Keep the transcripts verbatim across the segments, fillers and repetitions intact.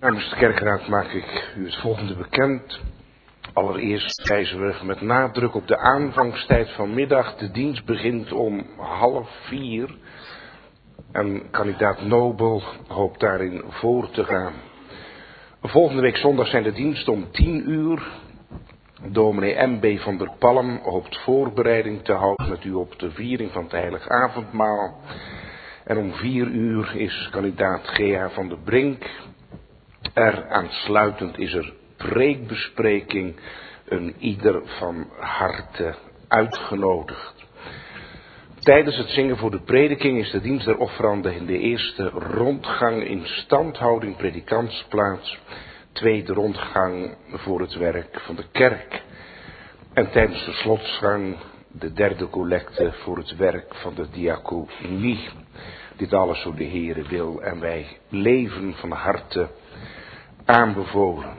Namens de kerkraad maak ik u het volgende bekend. Allereerst wijzen we met nadruk op de aanvangstijd van middag. De dienst begint om half vier. En kandidaat Nobel hoopt daarin voor te gaan. Volgende week zondag zijn de diensten om tien uur. Dominee M B van der Palm hoopt voorbereiding te houden met u op de viering van het heilig avondmaal. En om vier uur is kandidaat G H van der Brink. Er aansluitend is er preekbespreking, een ieder van harte uitgenodigd. Tijdens het zingen voor de prediking is de dienst der offeranden in de eerste rondgang in standhouding predikantsplaats, tweede rondgang voor het werk van de kerk. En tijdens de slotsgang de derde collecte voor het werk van de diaconie. Dit alles zo de Heere wil en wij leven van harte aanbevolen.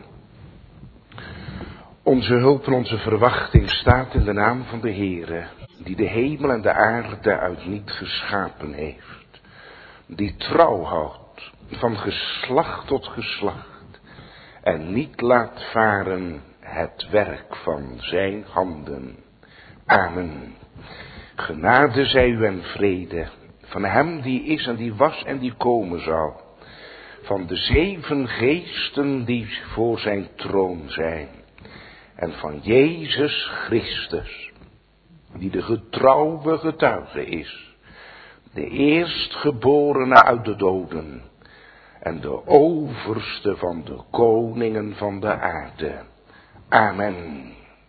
Onze hulp en onze verwachting staat in de naam van de Heere, die de hemel en de aarde uit niet geschapen heeft, die trouw houdt van geslacht tot geslacht en niet laat varen het werk van zijn handen. Amen. Genade zij u en vrede van hem die is en die was en die komen zal, van de zeven geesten die voor zijn troon zijn, en van Jezus Christus, die de getrouwe getuige is, de eerstgeborene uit de doden, en de overste van de koningen van de aarde. Amen.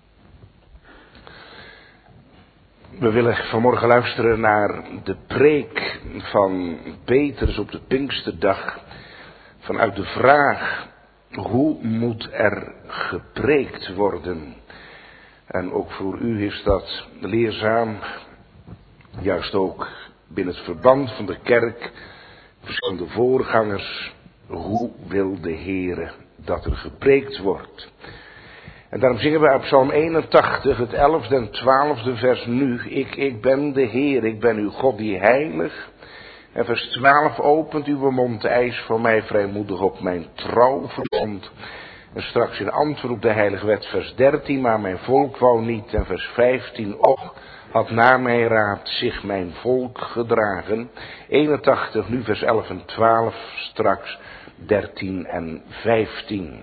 We willen vanmorgen luisteren naar de preek van Petrus op de Pinksterdag, vanuit de vraag: hoe moet er gepreekt worden? En ook voor u is dat leerzaam, juist ook binnen het verband van de kerk, verschillende voorgangers. Hoe wil de Heere dat er gepreekt wordt? En daarom zingen we uit Psalm eenentachtig, het elfde en twaalfde vers nu: Ik, ik ben de Heer, ik ben uw God die heilig. En vers twaalf: opent uw mond, eis voor mij vrijmoedig op mijn trouw verbond. En straks in antwoord op de heilige wet vers dertien: maar mijn volk wou niet. En vers vijftien: och, had na mijn raad zich mijn volk gedragen. eenentachtig nu vers elf en twaalf, straks dertien en vijftien.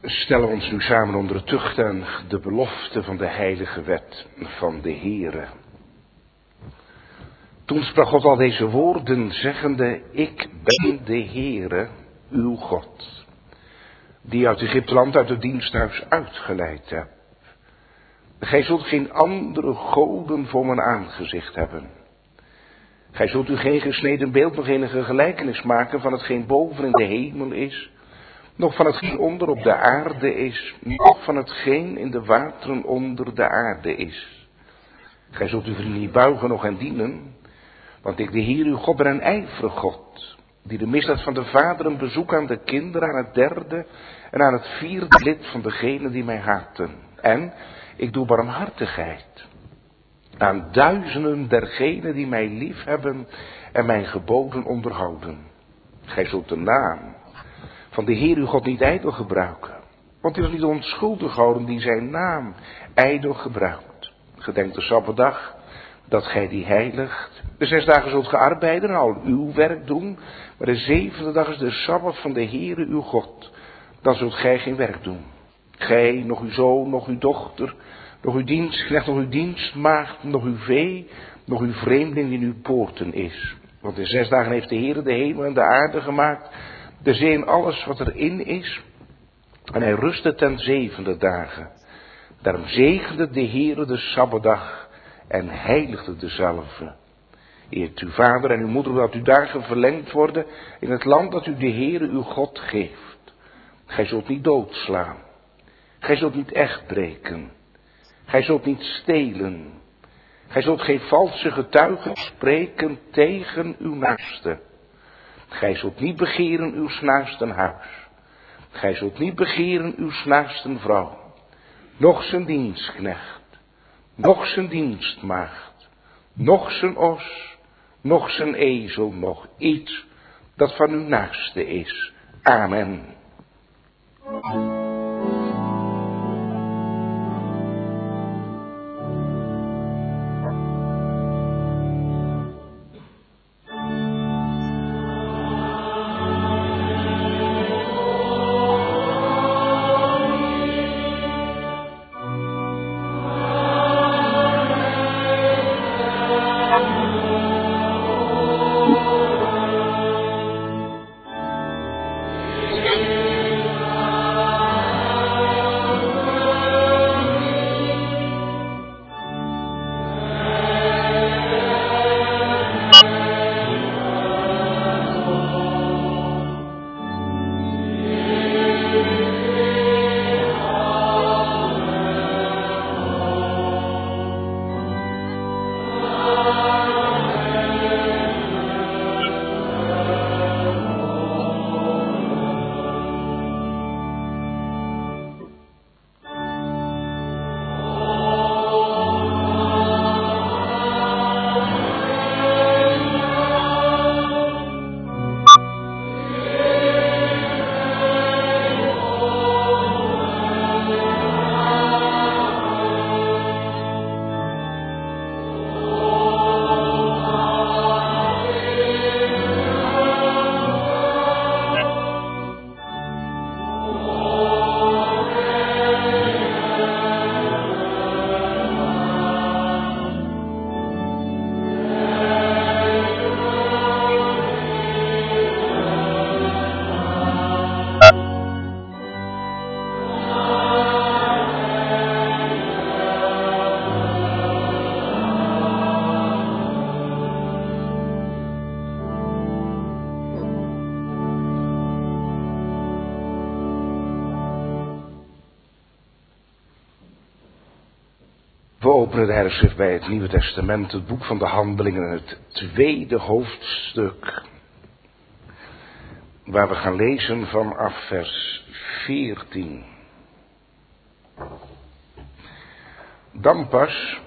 stellen we ons nu samen onder de tucht en de belofte van de heilige wet van de Heere. Toen sprak God al deze woorden, zeggende, ik ben de Heere, uw God, die uit Egypteland, uit het diensthuis uitgeleid heb. Gij zult geen andere goden voor mijn aangezicht hebben. Gij zult u geen gesneden beeld, nog enige gelijkenis maken van hetgeen boven in de hemel is, nog van hetgeen onder op de aarde is, nog van hetgeen in de wateren onder de aarde is. Gij zult uw vrienden niet buigen, nog hen dienen, want ik, de Heer uw God, ben een ijverig God, die de misdaad van de vaderen bezoekt aan de kinderen, aan het derde en aan het vierde lid van degenen die mij haten. En ik doe barmhartigheid aan duizenden dergenen die mij lief hebben en mijn geboden onderhouden. Gij zult de naam van de Heer uw God niet ijdel gebruiken, want hij is niet onschuldig houden die zijn naam ijdel gebruikt. Gedenk de Sabbatdag, dat gij die heiligt. De zes dagen zult ge arbeiden en al uw werk doen, maar de zevende dag is de Sabbat van de Heere uw God. Dan zult gij geen werk doen. Gij, nog uw zoon, nog uw dochter, nog uw dienstknecht, nog uw dienstmaagd, nog uw vee, nog uw vreemdeling die in uw poorten is. Want in zes dagen heeft de Heere de hemel en de aarde gemaakt, de zee en alles wat erin is. En hij rustte ten zevende dagen. Daarom zegende de Heere de Sabbatdag en heiligde dezelfde. Eert uw vader en uw moeder, dat uw dagen verlengd worden in het land dat u de Heere uw God geeft. Gij zult niet doodslaan. Gij zult niet echt breken. Gij zult niet stelen. Gij zult geen valse getuigen spreken tegen uw naaste. Gij zult niet begeren uw naasten huis. Gij zult niet begeren uw naasten vrouw. Noch zijn dienstknecht. Noch zijn dienstmaagd. Noch zijn os. Noch zijn ezel. Nog iets dat van uw naaste is. Amen. We openen de Heilige Schrift bij het Nieuwe Testament, het boek van de Handelingen, het tweede hoofdstuk, waar we gaan lezen vanaf vers veertien. Dan pas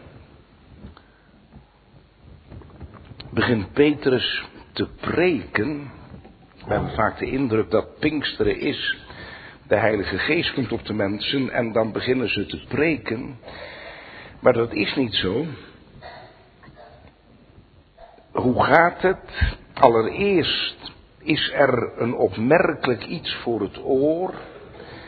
begint Petrus te preken. We hebben vaak de indruk dat Pinksteren is, de Heilige Geest komt op de mensen en dan beginnen ze te preken. Maar dat is niet zo. Hoe gaat het? Allereerst is er een opmerkelijk iets voor het oor.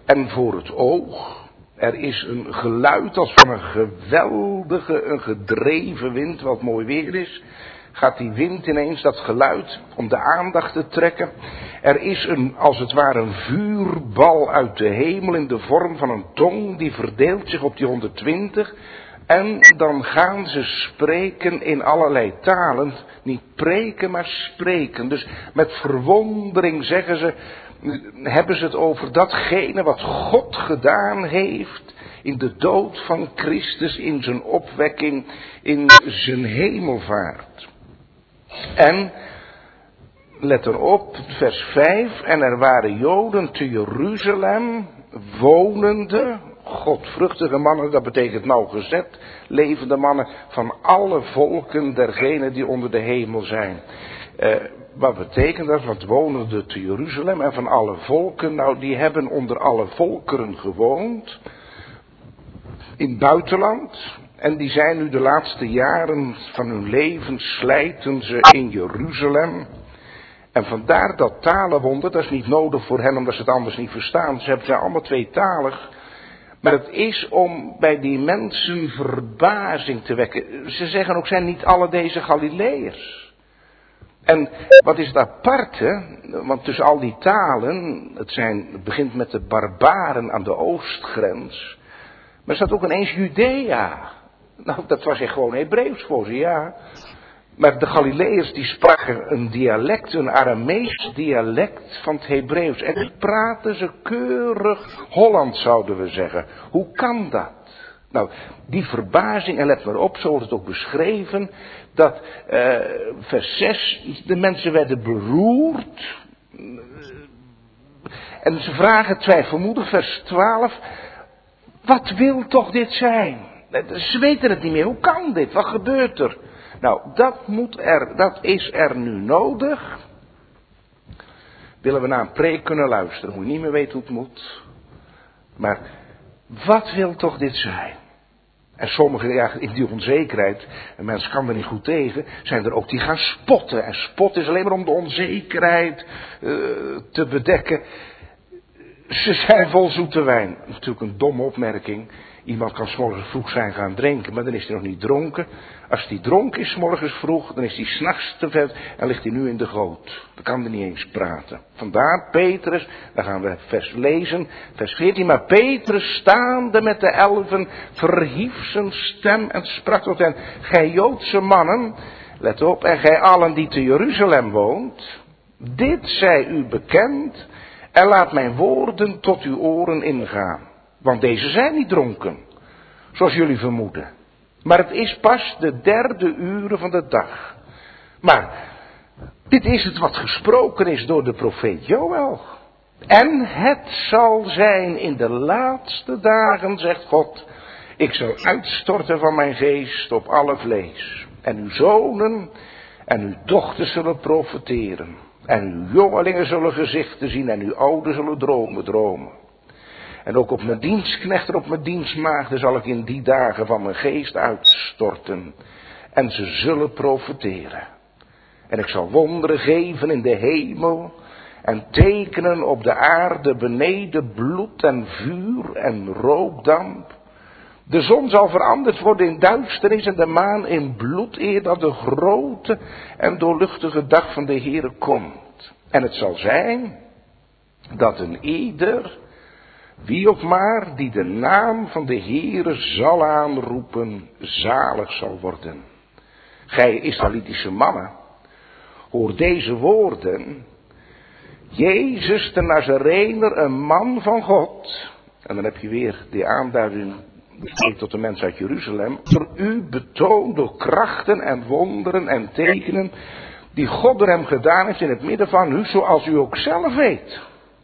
en voor het oog. Er is een geluid als van een geweldige, een gedreven wind, wat mooi weer is. Gaat die wind ineens, dat geluid, om de aandacht te trekken. Er is een, als het ware een vuurbal uit de hemel in de vorm van een tong, die verdeelt zich op die honderdtwintig. En dan gaan ze spreken in allerlei talen. Niet preken, maar spreken. Dus met verwondering zeggen ze, hebben ze het over datgene wat God gedaan heeft in de dood van Christus, in zijn opwekking, in zijn hemelvaart. En, let erop, vers vijf, en er waren Joden te Jeruzalem, wonende, godvruchtige mannen, dat betekent nauwgezet, levende mannen van alle volken dergenen die onder de hemel zijn. Uh, wat betekent dat? Want wonende te Jeruzalem en van alle volken, nou die hebben onder alle volkeren gewoond, in het buitenland. En die zijn nu de laatste jaren van hun leven, slijten ze in Jeruzalem. En vandaar dat talenwonder, dat is niet nodig voor hen omdat ze het anders niet verstaan. Ze zijn allemaal tweetalig. Maar het is om bij die mensen verbazing te wekken. Ze zeggen ook, zijn niet alle deze Galileërs? En wat is het aparte, want tussen al die talen, het, zijn, het begint met de barbaren aan de oostgrens. Maar er staat ook ineens Judea. Nou, dat was echt gewoon Hebreeuws voor ze, ja. Maar de Galileërs die spraken een dialect, een Aramees dialect van het Hebreeuws. En die praten ze keurig Holland, zouden we zeggen. Hoe kan dat? Nou, die verbazing, en let maar op, zo wordt het ook beschreven, dat uh, vers zes, de mensen werden beroerd. En ze vragen twijfelmoedig, vers twaalf, wat wil toch dit zijn? Ze weten het niet meer, hoe kan dit? Wat gebeurt er? Nou, dat moet er, dat is er nu nodig. Willen we naar een preek kunnen luisteren, moet je niet meer weten hoe het moet. Maar, wat wil toch dit zijn? En sommigen, ja, in die onzekerheid, een mens kan er niet goed tegen, zijn er ook die gaan spotten. En spot is alleen maar om de onzekerheid uh, te bedekken. Ze zijn vol zoete wijn. Natuurlijk een domme opmerking. Iemand kan 's morgens vroeg zijn gaan drinken, maar dan is hij nog niet dronken. Als hij dronken is 's morgens vroeg, dan is hij 's nachts te vet en ligt hij nu in de goot. Dan kan hij niet eens praten. Vandaar Petrus, daar gaan we vers lezen, vers veertien. Maar Petrus staande met de elfen verhief zijn stem en sprak tot hen. Gij Joodse mannen, let op, en gij allen die te Jeruzalem woont, dit zij u bekend en laat mijn woorden tot uw oren ingaan. Want deze zijn niet dronken, zoals jullie vermoeden. Maar het is pas de derde uren van de dag. Maar dit is het wat gesproken is door de profeet Joël. En het zal zijn in de laatste dagen, zegt God, ik zal uitstorten van mijn geest op alle vlees. En uw zonen en uw dochters zullen profeteren. En uw jongelingen zullen gezichten zien en uw ouden zullen dromen dromen. En ook op mijn dienstknechten, op mijn dienstmaagden zal ik in die dagen van mijn geest uitstorten. En ze zullen profeteren. En ik zal wonderen geven in de hemel. En tekenen op de aarde beneden bloed en vuur en rookdamp. De zon zal veranderd worden in duisternis en de maan in bloed, eer dat de grote en doorluchtige dag van de Heere komt. En het zal zijn dat een ieder, wie ook maar, die de naam van de Heere zal aanroepen, zalig zal worden. Gij Israëlitische mannen, hoor deze woorden. Jezus de Nazarener, een man van God. En dan heb je weer die aanduiding tot de mens uit Jeruzalem. Door u betoond door krachten en wonderen en tekenen die God door hem gedaan heeft in het midden van u, zoals u ook zelf weet.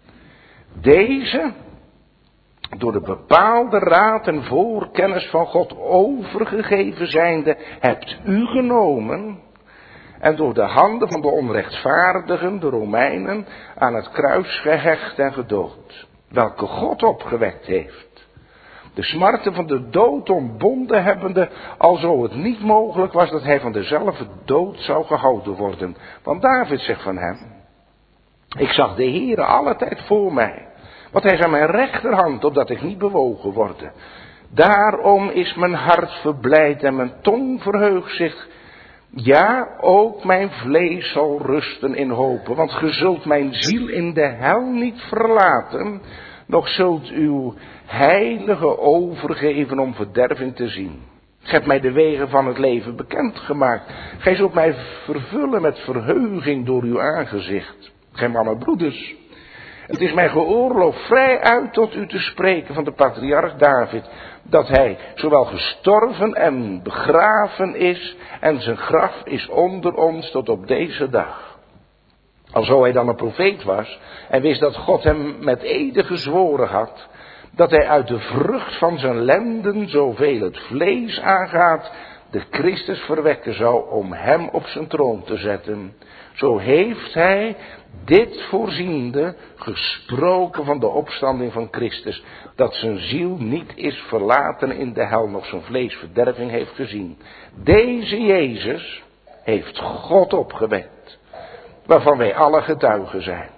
Deze, door de bepaalde raad en voorkennis van God overgegeven zijnde, hebt u genomen en door de handen van de onrechtvaardigen, de Romeinen, aan het kruis gehecht en gedood, welke God opgewekt heeft. De smarten van de dood ontbonden hebbende, alzo het niet mogelijk was dat hij van dezelfde dood zou gehouden worden. Want David zegt van hem, ik zag de Heere alle tijd voor mij, Want hij is aan mijn rechterhand, opdat ik niet bewogen worde. Daarom is mijn hart verblijd en mijn tong verheugt zich. Ja, ook mijn vlees zal rusten in hopen. Want ge zult mijn ziel in de hel niet verlaten. Nog zult uw heilige overgeven om verderving te zien. Gij hebt mij de wegen van het leven bekendgemaakt. Gij zult mij vervullen met verheuging door uw aangezicht. Gij mannen broeders. Het is mij geoorloofd vrij uit tot u te spreken van de patriarch David. Dat hij zowel gestorven en begraven is. En zijn graf is onder ons tot op deze dag. Alzo hij dan een profeet was. En wist dat God hem met ede gezworen had. Dat hij uit de vrucht van zijn lenden, zoveel het vlees aangaat, de Christus verwekken zou om hem op zijn troon te zetten. Zo heeft hij, dit voorziende, gesproken van de opstanding van Christus. Dat zijn ziel niet is verlaten in de hel, nog zijn vlees verderving heeft gezien. Deze Jezus heeft God opgewekt, waarvan wij alle getuigen zijn.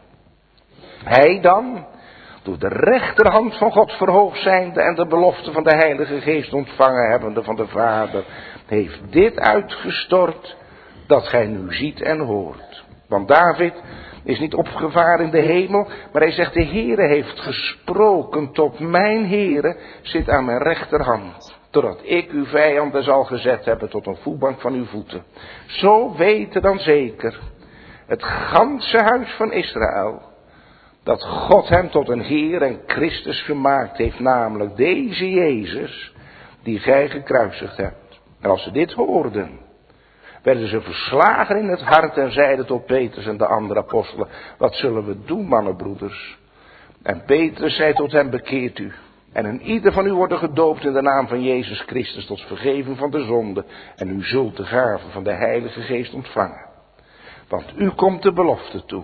Hij dan, door de rechterhand van God verhoogd zijnde en de belofte van de Heilige Geest ontvangen hebbende van de Vader, heeft dit uitgestort dat gij nu ziet en hoort. Want David is niet opgevaren in de hemel, maar hij zegt: de Heere heeft gesproken tot mijn Heere, zit aan mijn rechterhand, totdat ik uw vijanden zal gezet hebben tot een voetbank van uw voeten. Zo weten dan zeker het ganse huis van Israël, dat God hem tot een Heer en Christus gemaakt heeft, namelijk deze Jezus, die gij gekruisigd hebt. En als ze dit hoorden, werden ze verslagen in het hart en zeiden tot Petrus en de andere apostelen: wat zullen we doen, mannenbroeders? En Petrus zei tot hen: bekeert u. En een ieder van u worden gedoopt in de naam van Jezus Christus tot vergeving van de zonde. En u zult de gave van de Heilige Geest ontvangen. Want u komt de belofte toe.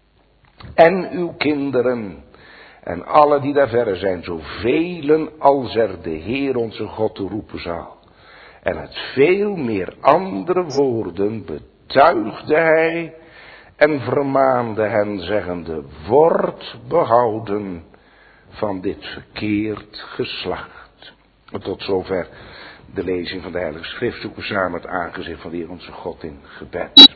En uw kinderen en alle die daar verre zijn, zoveel als er de Heer onze God te roepen zal. En met veel meer andere woorden betuigde hij en vermaande hen, zeggende: word behouden van dit verkeerd geslacht. En tot zover de lezing van de Heilige Schrift. Zoeken we samen het aangezicht van de Heer onze God in gebed.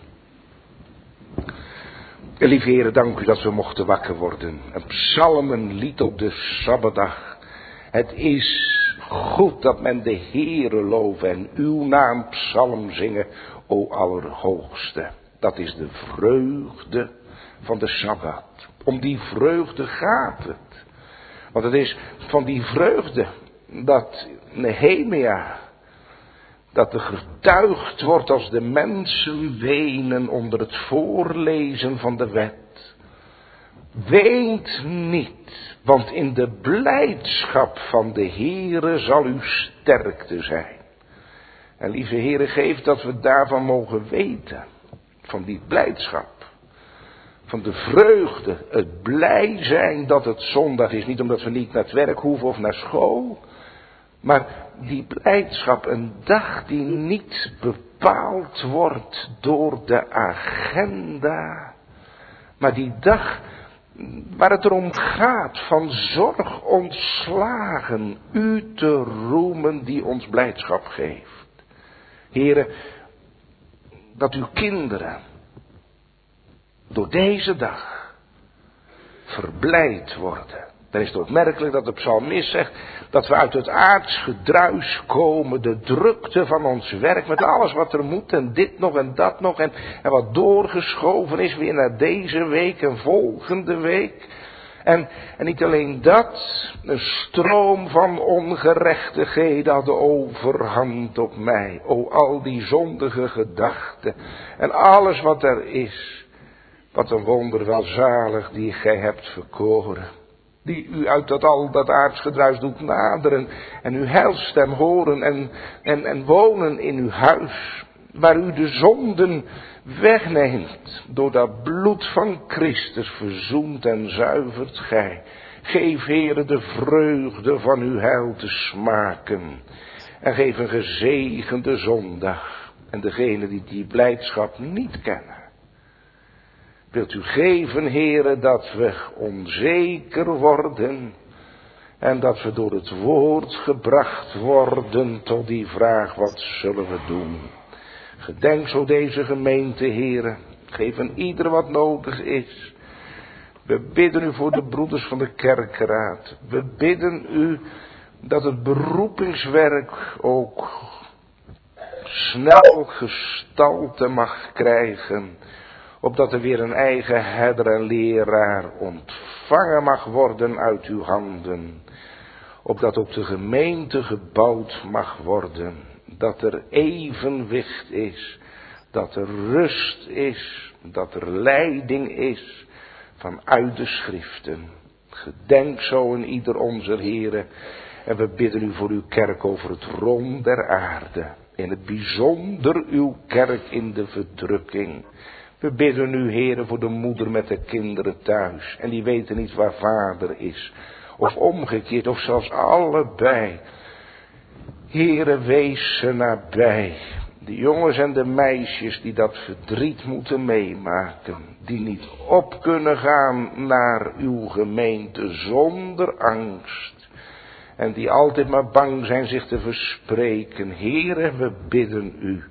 Lieve Heer, dank u dat we mochten wakker worden. Een psalmenlied op de Sabbatdag. Het is goed dat men de Heere loven en uw naam psalm zingen, o Allerhoogste. Dat is de vreugde van de Sabbat. Om die vreugde gaat het. Want het is van die vreugde dat Nehemia, dat er getuigd wordt als de mensen wenen onder het voorlezen van de wet. Weent niet, want in de blijdschap van de Heere zal uw sterkte zijn. En lieve Heere, geef dat we daarvan mogen weten. Van die blijdschap. Van de vreugde, het blij zijn dat het zondag is. Niet omdat we niet naar het werk hoeven of naar school. Maar die blijdschap, een dag die niet bepaald wordt door de agenda. Maar die dag waar het erom gaat van zorg ontslagen, u te roemen die ons blijdschap geeft. Heren, dat uw kinderen door deze dag verblijd worden. Dan is het opmerkelijk dat de psalmist zegt dat we uit het aards gedruis komen, de drukte van ons werk met alles wat er moet en dit nog en dat nog en, en wat doorgeschoven is weer naar deze week en volgende week. En, en niet alleen dat, een stroom van ongerechtigheden had de overhand op mij. O, al die zondige gedachten en alles wat er is. Wat een wonder welzalig die gij hebt verkoren. Die u uit dat al dat aardsgedruis doet naderen. En uw heilstem horen en, en, en wonen in uw huis. Waar u de zonden wegneemt. Door dat bloed van Christus verzoent en zuivert gij. Geef, Heere, de vreugde van uw heil te smaken. En geef een gezegende zondag. En degenen die die blijdschap niet kennen. Wilt u geven, Heere, dat we onzeker worden en dat we door het woord gebracht worden tot die vraag, wat zullen we doen? Gedenk zo deze gemeente, Heere. Geef aan ieder wat nodig is. We bidden u voor de broeders van de kerkraad. We bidden u dat het beroepingswerk ook snel gestalte mag krijgen. Opdat er weer een eigen herder en leraar ontvangen mag worden uit uw handen. Opdat ook de gemeente gebouwd mag worden. Dat er evenwicht is. Dat er rust is. Dat er leiding is. Vanuit de schriften. Gedenk zo in ieder onze Heren. En we bidden u voor uw kerk over het rond der aarde. In het bijzonder uw kerk in de verdrukking. We bidden u, Heere, voor de moeder met de kinderen thuis. En die weten niet waar vader is. Of omgekeerd, of zelfs allebei. Heere, wees ze nabij. De jongens en de meisjes die dat verdriet moeten meemaken. Die niet op kunnen gaan naar uw gemeente zonder angst. En die altijd maar bang zijn zich te verspreken. Heere, we bidden u.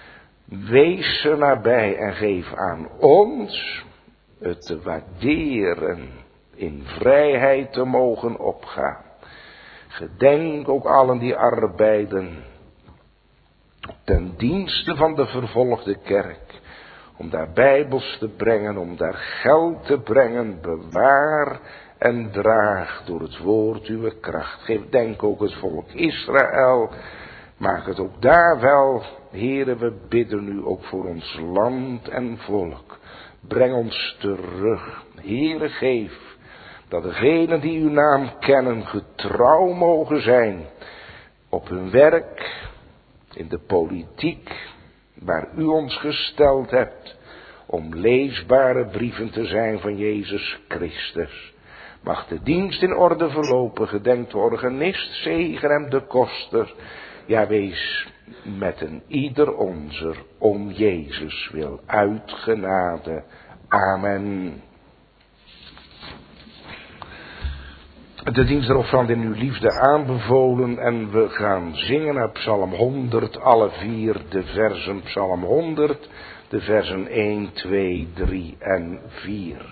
Wees er nabij en geef aan ons het te waarderen, in vrijheid te mogen opgaan. Gedenk ook allen die arbeiden ten dienste van de vervolgde kerk, om daar bijbels te brengen, om daar geld te brengen, bewaar en draag door het woord uw kracht. Geef denk ook het volk Israël. Maak het ook daar wel, Heere, we bidden u ook voor ons land en volk. Breng ons terug, Heere, geef dat degenen die uw naam kennen getrouw mogen zijn op hun werk, in de politiek, waar u ons gesteld hebt, om leesbare brieven te zijn van Jezus Christus. Mag de dienst in orde verlopen, gedenk de organist, zegen hem de koster. Ja, wees met een ieder onzer om Jezus wil uit genade. Amen. De dienst erop van in uw liefde aanbevolen en we gaan zingen naar Psalm honderd, alle vier de versen Psalm honderd, de versen één, twee, drie en vier.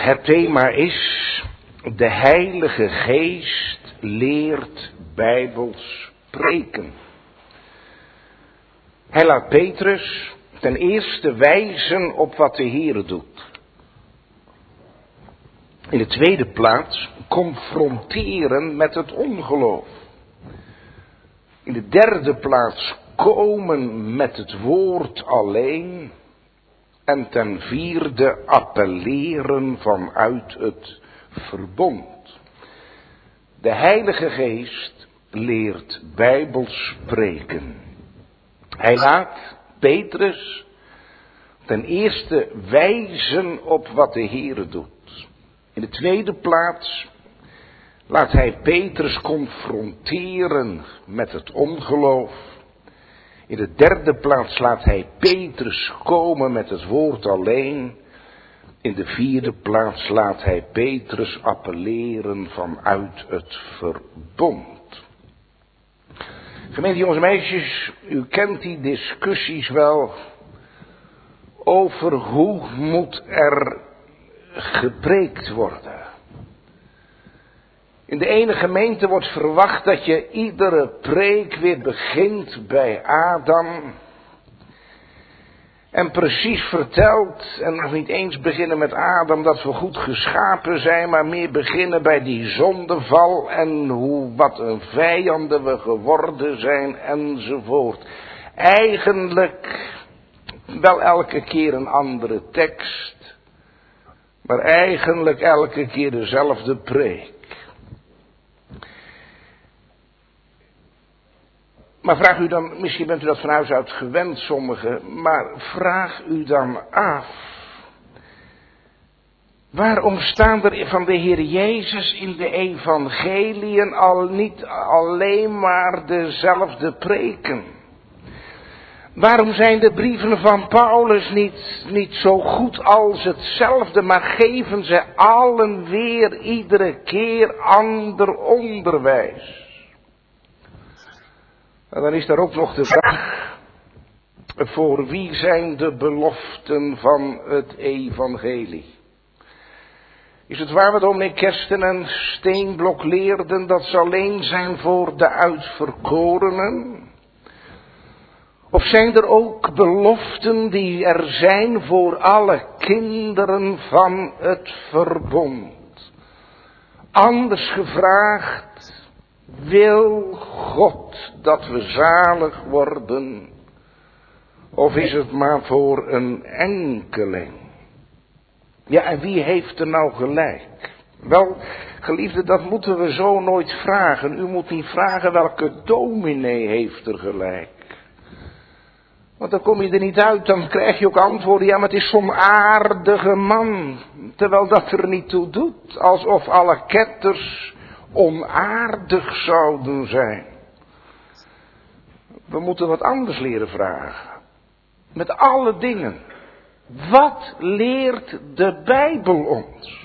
Het thema is: de Heilige Geest leert Bijbels preken. Hij laat Petrus ten eerste wijzen op wat de Heere doet. In de tweede plaats confronteren met het ongeloof. In de derde plaats komen met het woord alleen. En ten vierde appelleren vanuit het verbond. De Heilige Geest leert Bijbels spreken. Hij laat Petrus ten eerste wijzen op wat de Heere doet. In de tweede plaats laat hij Petrus confronteren met het ongeloof. In de derde plaats laat hij Petrus komen met het woord alleen. In de vierde plaats laat hij Petrus appelleren vanuit het verbond. Gemeente jongens en meisjes, u kent die discussies wel over hoe moet er gepreekt worden. In de ene gemeente wordt verwacht dat je iedere preek weer begint bij Adam. En precies vertelt, en nog niet eens beginnen met Adam, dat we goed geschapen zijn, maar meer beginnen bij die zondeval en hoe, wat een vijanden we geworden zijn enzovoort. Eigenlijk wel elke keer een andere tekst, maar eigenlijk elke keer dezelfde preek. Maar vraag u dan, misschien bent u dat van huis uit gewend sommigen, maar vraag u dan af. Waarom staan er van de Heer Jezus in de evangeliën al niet alleen maar dezelfde preken? Waarom zijn de brieven van Paulus niet, niet zo goed als hetzelfde, maar geven ze allen weer iedere keer ander onderwijs? En dan is daar ook nog de vraag: voor wie zijn de beloften van het evangelie? Is het waar wat dominee Kersten en Steenblok leerden, dat ze alleen zijn voor de uitverkorenen? Of zijn er ook beloften die er zijn voor alle kinderen van het verbond? Anders gevraagd, wil God dat we zalig worden? Of is het maar voor een enkeling? Ja, en wie heeft er nou gelijk? Wel, geliefde, dat moeten we zo nooit vragen. U moet niet vragen welke dominee heeft er gelijk. Want dan kom je er niet uit, dan krijg je ook antwoorden. Ja, maar het is zo'n aardige man. Terwijl dat er niet toe doet. Alsof alle ketters onaardig zouden zijn. We moeten wat anders leren vragen. Met alle dingen. Wat leert de Bijbel ons?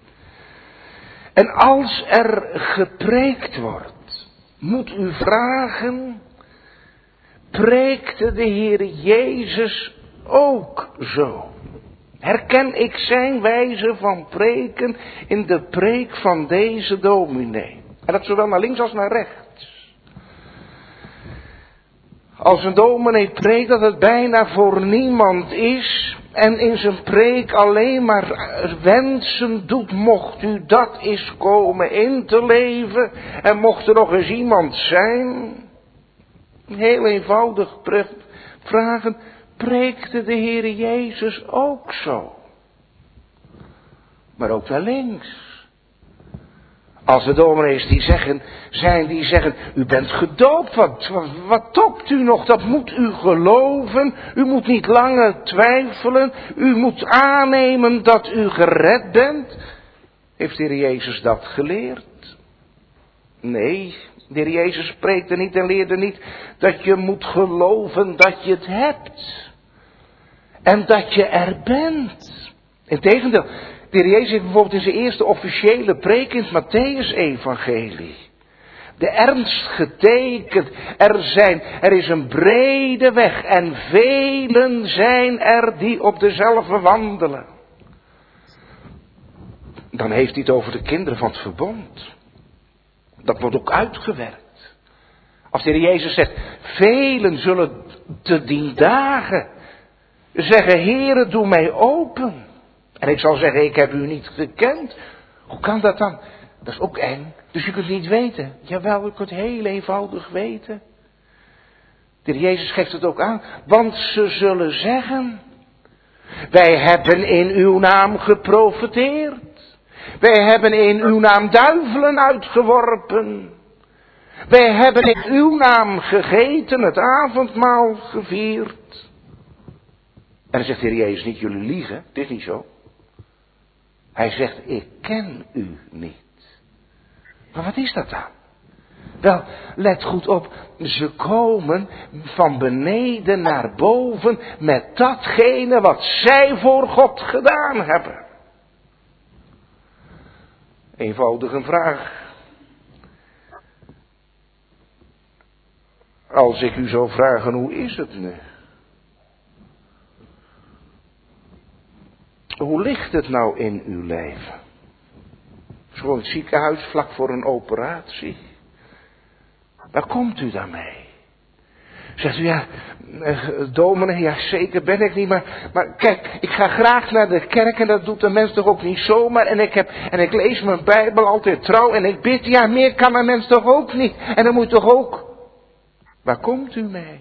En als er gepreekt wordt, moet u vragen: preekte de Heer Jezus ook zo? Herken ik zijn wijze van preken in de preek van deze dominee? En dat zowel naar links als naar rechts. Als een dominee preekt dat het bijna voor niemand is en in zijn preek alleen maar wensen doet, mocht u dat eens komen in te leven en mocht er nog eens iemand zijn. Heel eenvoudig vragen: preekte de Heer Jezus ook zo? Maar ook naar links. Als de dominees die zeggen, zijn die zeggen: u bent gedoopt, wat, wat, wat topt u nog? Dat moet u geloven, u moet niet langer twijfelen, u moet aannemen dat u gered bent. Heeft de Heer Jezus dat geleerd? Nee, de Heer Jezus spreekt er niet en leerde niet dat je moet geloven dat je het hebt. En dat je er bent. Integendeel, de Heer Jezus heeft bijvoorbeeld in zijn eerste officiële preek in het Mattheüs-evangelie de ernst getekend. Er zijn, er is een brede weg en velen zijn er die op dezelfde wandelen. dan heeft hij het over de kinderen van het verbond. Dat wordt ook uitgewerkt. Als de Heer Jezus zegt, velen zullen te dien dagen zeggen, Heere, doe mij open. En ik zal zeggen, ik heb u niet gekend. Hoe kan dat dan? Dat is ook eng. Dus je kunt niet weten. Jawel, je kunt heel eenvoudig weten. De Heer Jezus geeft het ook aan. Want ze zullen zeggen, wij hebben in uw naam geprofeteerd. Wij hebben in uw naam duivelen uitgeworpen. Wij hebben in uw naam gegeten, het avondmaal gevierd. En dan zegt de Heer Jezus niet, jullie liegen. Het is niet zo. Hij zegt, ik ken u niet. Maar wat is dat dan? Wel, let goed op. Ze komen van beneden naar boven met datgene wat zij voor God gedaan hebben. Eenvoudige vraag. Als ik u zou vragen, hoe is het nu? Hoe ligt het nou in uw leven? Gewoon het ziekenhuis vlak voor een operatie. Waar komt u dan mee? Zegt u, ja, dominee, ja zeker ben ik niet, maar, maar kijk, ik ga graag naar de kerk en dat doet de mens toch ook niet zomaar. En ik, heb, en ik lees mijn Bijbel altijd trouw en ik bid, ja meer kan een mens toch ook niet. En dan moet toch ook, waar komt u mee?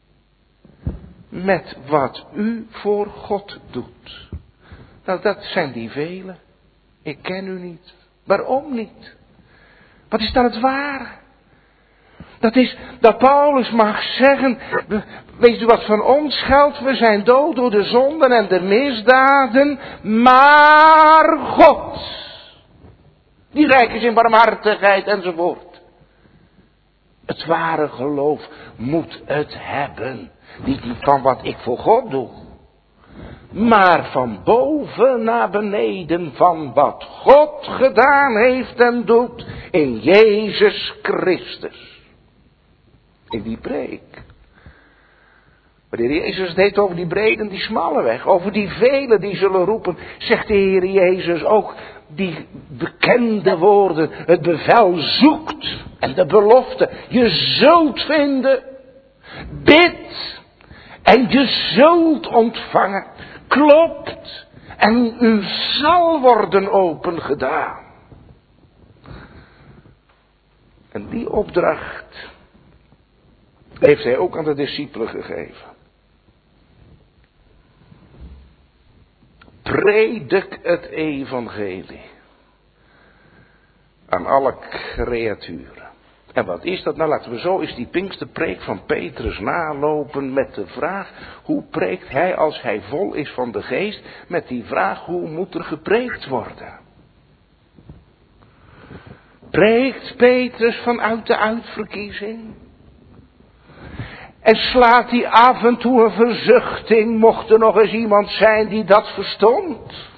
Met wat u voor God doet. Nou, dat zijn die velen. Ik ken u niet. Waarom niet? Wat is dan het ware? Dat is dat Paulus mag zeggen, weet u wat van ons geldt? We zijn dood door de zonden en de misdaden, maar God, die rijk is in barmhartigheid enzovoort. Het ware geloof moet het hebben. Niet van wat ik voor God doe. Maar van boven naar beneden van wat God gedaan heeft en doet in Jezus Christus. In die preek. Maar de Heer Jezus het heeft over die brede en die smalle weg. Over die velen die zullen roepen. Zegt de Heer Jezus ook die bekende woorden. Het bevel zoekt. En de belofte. Je zult vinden. Bid. En je zult ontvangen. Klopt. En u zal worden opengedaan. En die opdracht heeft hij ook aan de discipelen gegeven. Predik het evangelie aan alle creaturen. En wat is dat? Nou, laten we zo eens die Pinksterpreek van Petrus nalopen met de vraag, hoe preekt hij als hij vol is van de geest? Met die vraag, hoe moet er gepreekt worden? Preekt Petrus vanuit de uitverkiezing? En slaat hij af en toe een verzuchting, mocht er nog eens iemand zijn die dat verstond?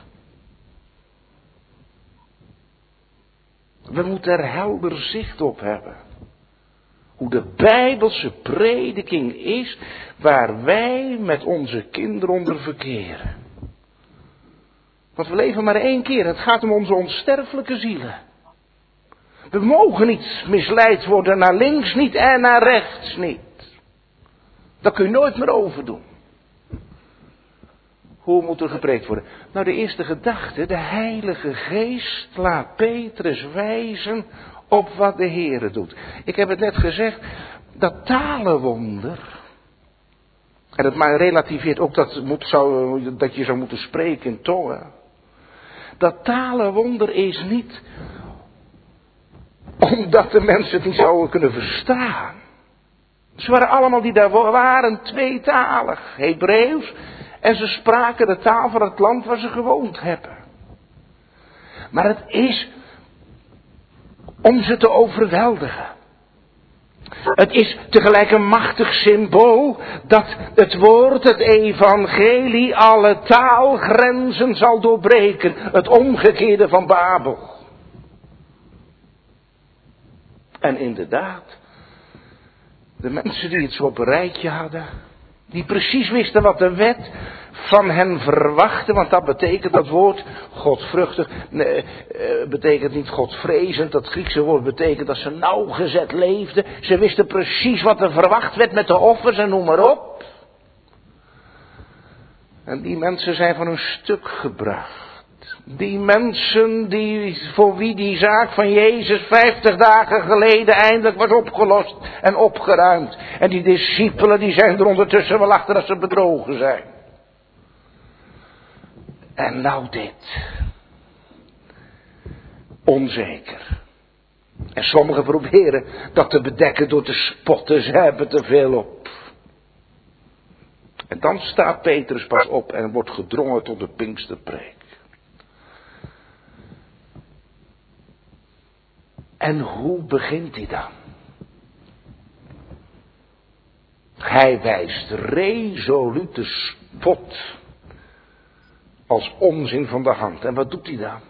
We moeten er helder zicht op hebben. Hoe de Bijbelse prediking is, waar wij met onze kinderen onder verkeren. Want we leven maar één keer, het gaat om onze onsterfelijke zielen. We mogen niet misleid worden, naar links niet en naar rechts niet. Dat kun je nooit meer overdoen. Hoe moet er gepreekt worden? Nou, de eerste gedachte, de Heilige Geest laat Petrus wijzen op wat de Heere doet. Ik heb het net gezegd, dat talenwonder, en het maar relativeert ook dat, moet, zou, dat je zou moeten spreken in tongen. Dat talenwonder is niet omdat de mensen het niet zouden kunnen verstaan. Ze waren allemaal die daar waren tweetalig, Hebreeuws, en ze spraken de taal van het land waar ze gewoond hebben. Maar het is om ze te overweldigen. Het is tegelijk een machtig symbool dat het woord, het evangelie, alle taalgrenzen zal doorbreken. Het omgekeerde van Babel. En inderdaad, de mensen die het zo op een rijtje hadden, Die precies wisten wat de wet van hen verwachtte. Want dat betekent dat woord godvruchtig. Nee, betekent niet godvrezend. Dat Griekse woord betekent dat ze nauwgezet leefden. Ze wisten precies wat er verwacht werd met de offers en noem maar op. En die mensen zijn van hun stuk gebracht. Die mensen die, voor wie die zaak van Jezus vijftig dagen geleden eindelijk was opgelost en opgeruimd. En die discipelen die zijn er ondertussen wel achter dat ze bedrogen zijn. En nou dit. Onzeker. En sommigen proberen dat te bedekken door te spotten. Ze hebben te veel op. En dan staat Petrus pas op en wordt gedrongen tot de Pinksterpreek. En hoe begint hij dan? Hij wijst resolute spot als onzin van de hand. En wat doet hij dan?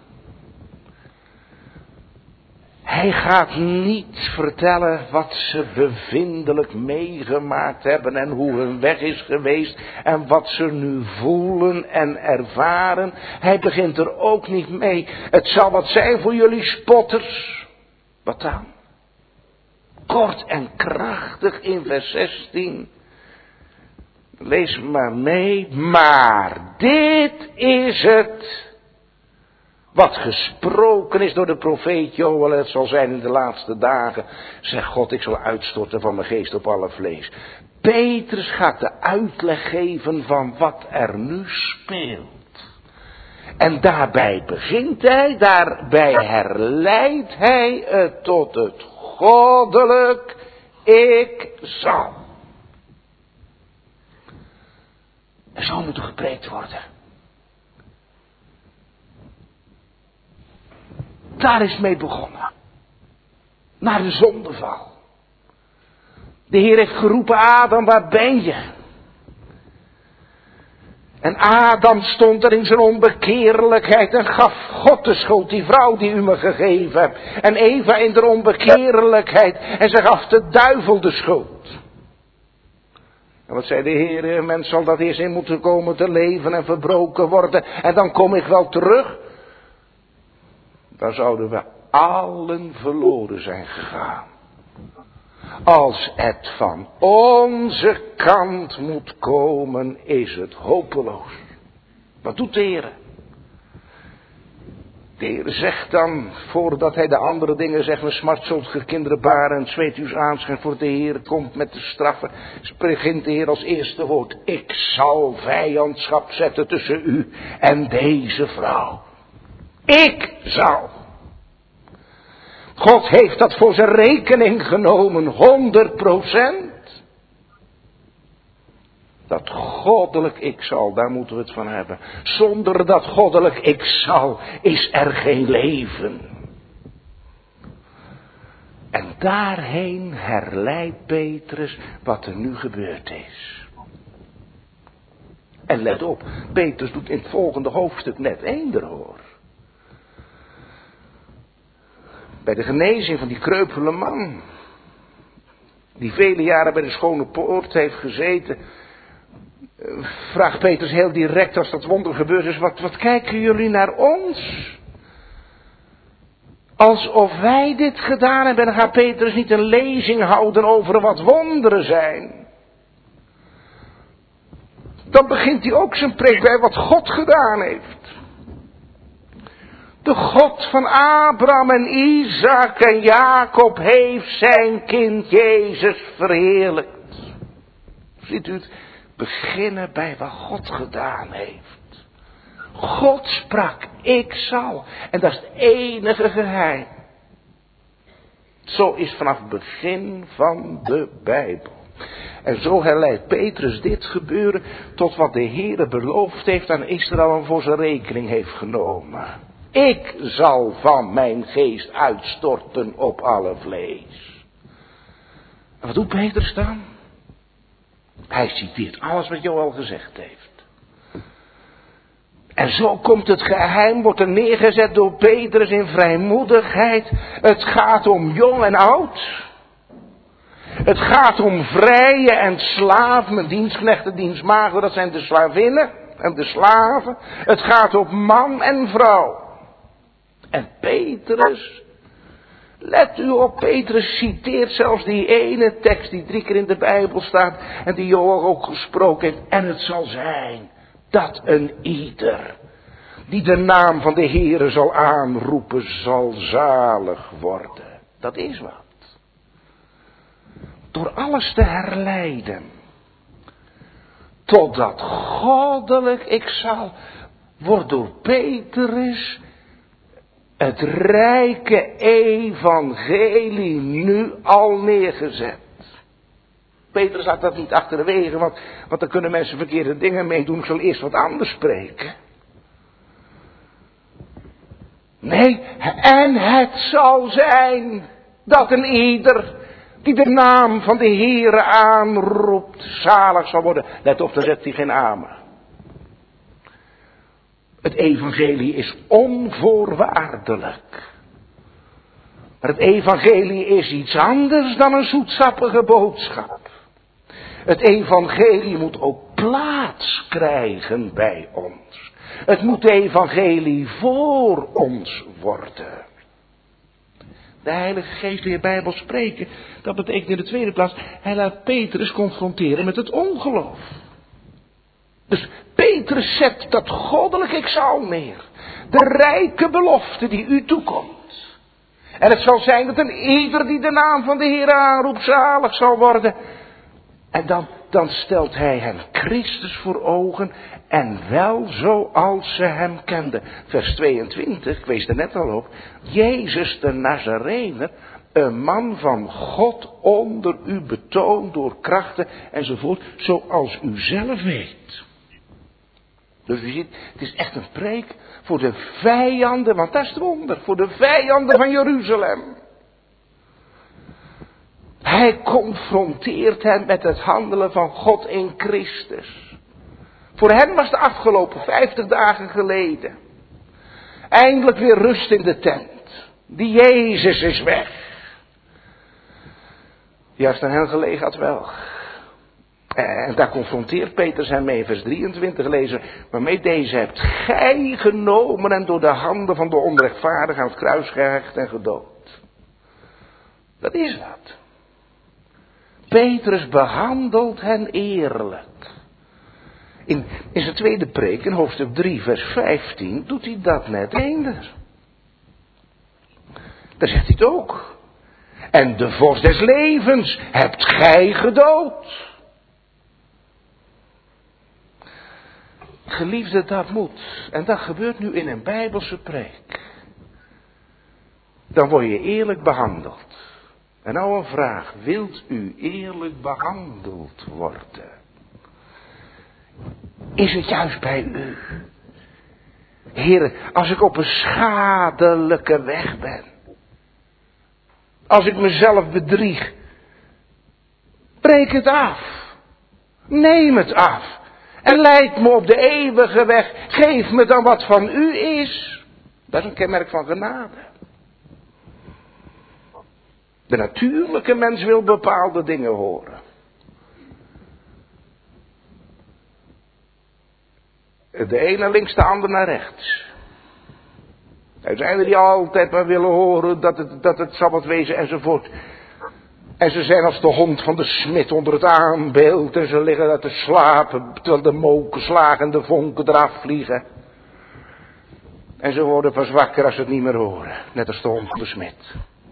Hij gaat niet vertellen wat ze bevindelijk meegemaakt hebben en hoe hun weg is geweest en wat ze nu voelen en ervaren. Hij begint er ook niet mee. Het zal wat zijn voor jullie spotters. Wat dan? Kort en krachtig in vers zestien. Lees maar mee. Maar dit is het wat gesproken is door de profeet Joël. Het zal zijn in de laatste dagen. Zeg God, ik zal uitstorten van mijn geest op alle vlees. Petrus gaat de uitleg geven van wat er nu speelt. En daarbij begint hij, daarbij herleidt hij het tot het goddelijk ik zal. En zo moet er gepreekt worden. Daar is mee begonnen. Naar de zondeval. De Heer heeft geroepen, Adam, waar ben je? En Adam stond er in zijn onbekeerlijkheid en gaf God de schuld, die vrouw die u me gegeven hebt. En Eva in de onbekeerlijkheid en ze gaf de duivel de schuld. En wat zei de Heer, een mens zal dat eerst in moeten komen te leven en verbroken worden. En dan kom ik wel terug. Dan zouden we allen verloren zijn gegaan. Als het van onze kant moet komen, is het hopeloos. Wat doet de Heer? De Heer zegt dan, voordat hij de andere dingen zegt, een smart zult ge kinderen baren en zweet u's aanschijn voor de Heer komt met de straffen, begint de Heer als eerste woord. Ik zal vijandschap zetten tussen u en deze vrouw. Ik zal. God heeft dat voor zijn rekening genomen, honderd procent. Dat goddelijk ik zal, daar moeten we het van hebben. Zonder dat goddelijk ik zal, is er geen leven. En daarheen herleidt Petrus wat er nu gebeurd is. En let op, Petrus doet in het volgende hoofdstuk net eender hoor. Bij de genezing van die kreupele man, die vele jaren bij de Schone Poort heeft gezeten, vraagt Petrus heel direct als dat wonder gebeurd is, wat, wat kijken jullie naar ons? Alsof wij dit gedaan hebben, dan gaat Petrus niet een lezing houden over wat wonderen zijn. Dan begint hij ook zijn preek bij wat God gedaan heeft. De God van Abraham en Isaac en Jacob heeft zijn kind Jezus verheerlijkt. Ziet u het? Beginnen bij wat God gedaan heeft. God sprak, ik zal. En dat is het enige geheim. Zo is vanaf het begin van de Bijbel. En zo herleidt Petrus dit gebeuren tot wat de Heere beloofd heeft aan Israël en voor zijn rekening heeft genomen. Ik zal van mijn geest uitstorten op alle vlees. En wat doet Petrus dan? Hij citeert alles wat Joël gezegd heeft. En zo komt het geheim, wordt er neergezet door Petrus in vrijmoedigheid. Het gaat om jong en oud. Het gaat om vrije en slaven, mijn dienstknechten, dienstmaagden, dat zijn de slavinnen en de slaven. Het gaat om man en vrouw. En Petrus, let u op, Petrus citeert zelfs die ene tekst die drie keer in de Bijbel staat en die Joel ook gesproken heeft. En het zal zijn dat een ieder die de naam van de Heere zal aanroepen, zal zalig worden. Dat is wat. Door alles te herleiden. Totdat goddelijk ik zal, wordt door Petrus het rijke evangelie nu al neergezet. Petrus laat dat niet achterwege, want, want dan kunnen mensen verkeerde dingen meedoen. Ik zal eerst wat anders spreken. Nee, en het zal zijn dat een ieder die de naam van de Heere aanroept, zalig zal worden. Let op, dan zet hij geen amen. Het evangelie is onvoorwaardelijk. Maar het evangelie is iets anders dan een zoetsappige boodschap. Het evangelie moet ook plaats krijgen bij ons. Het moet de evangelie voor ons worden. De Heilige Geest leert Bijbel spreken. Dat betekent in de tweede plaats, hij laat Petrus confronteren met het ongeloof. Dus Petrus zet dat goddelijk ik zal neer. De rijke belofte die u toekomt. En het zal zijn dat een ieder die de naam van de Heer aanroept zalig zal worden. En dan, dan stelt hij hem Christus voor ogen en wel zoals ze hem kenden. Vers tweeëntwintig, ik wees er net al op. Jezus de Nazarener, een man van God onder u betoond door krachten enzovoort, zoals u zelf weet. Dus u ziet, het is echt een preek voor de vijanden, want dat is het wonder, voor de vijanden van Jeruzalem. Hij confronteert hen met het handelen van God in Christus. Voor hen was de afgelopen vijftig dagen geleden eindelijk weer rust in de tent. Die Jezus is weg. Juist aan hen gelegen had wel. En daar confronteert Petrus hem mee, vers drieëntwintig lezen. Waarmee deze hebt gij genomen en door de handen van de onrechtvaardigen aan het kruis gehecht en gedood. Dat is wat. Petrus behandelt hen eerlijk. In, in zijn tweede preek, in hoofdstuk drie, vers vijftien, doet hij dat net eender. Daar zegt hij het ook. En de vorst des levens hebt gij gedood. Geliefde, dat moet. En dat gebeurt nu in een Bijbelse preek. Dan word je eerlijk behandeld. En nou een vraag. Wilt u eerlijk behandeld worden? Is het juist bij u? Heere, als ik op een schadelijke weg ben. Als ik mezelf bedrieg. Breek het af. Neem het af. En leid me op de eeuwige weg. Geef me dan wat van u is. Dat is een kenmerk van genade. De natuurlijke mens wil bepaalde dingen horen. De ene links, de ander naar rechts. Er zijn er die altijd maar willen horen dat het, dat het Sabbat wezen enzovoort. En ze zijn als de hond van de smid onder het aanbeeld. En ze liggen daar te slapen terwijl de moken slagen en de vonken eraf vliegen. En ze worden pas wakker als ze het niet meer horen. Net als de hond van de smid.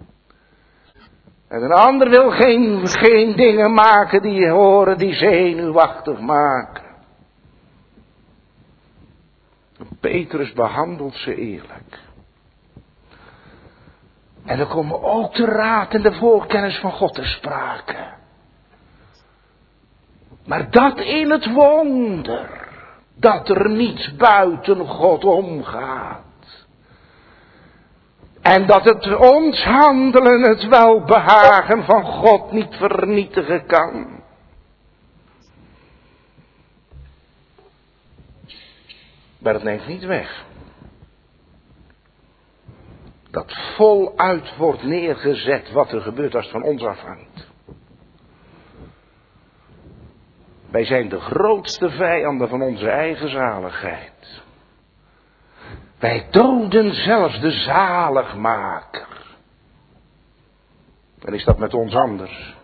En een ander wil geen, geen dingen maken die horen, die zenuwachtig maken. Petrus behandelt ze eerlijk. En er komen ook de raad en de voorkennis van God te sprake. Maar dat in het wonder, dat er niets buiten God omgaat. En dat het ons handelen, het welbehagen van God niet vernietigen kan. Maar dat neemt niet weg. Dat voluit wordt neergezet wat er gebeurt als het van ons afhangt. Wij zijn de grootste vijanden van onze eigen zaligheid. Wij doden zelfs de zaligmaker. En is dat met ons anders?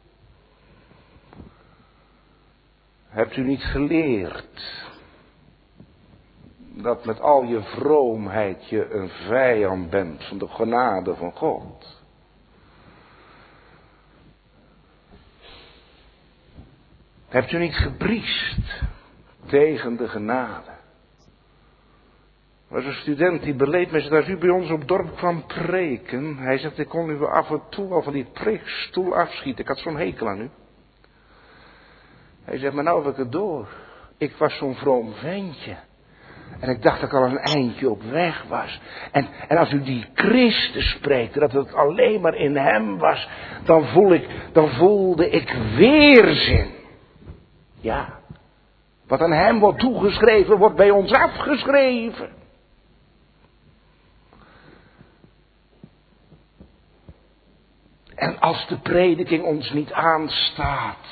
Hebt u niet geleerd dat met al je vroomheid je een vijand bent van de genade van God? Hebt u niet gebriest tegen de genade? Er was een student die beleed me, als u bij ons op dorp kwam preken. Hij zegt, ik kon u af en toe al van die preekstoel afschieten. Ik had zo'n hekel aan u. Hij zegt, maar nou heb ik het door. Ik was zo'n vroom ventje. En ik dacht dat ik al een eindje op weg was. En, en als u die Christus spreekt, dat het alleen maar in hem was, dan, voel ik, dan voelde ik weerzin. Ja, wat aan hem wordt toegeschreven, wordt bij ons afgeschreven. En als de prediking ons niet aanstaat,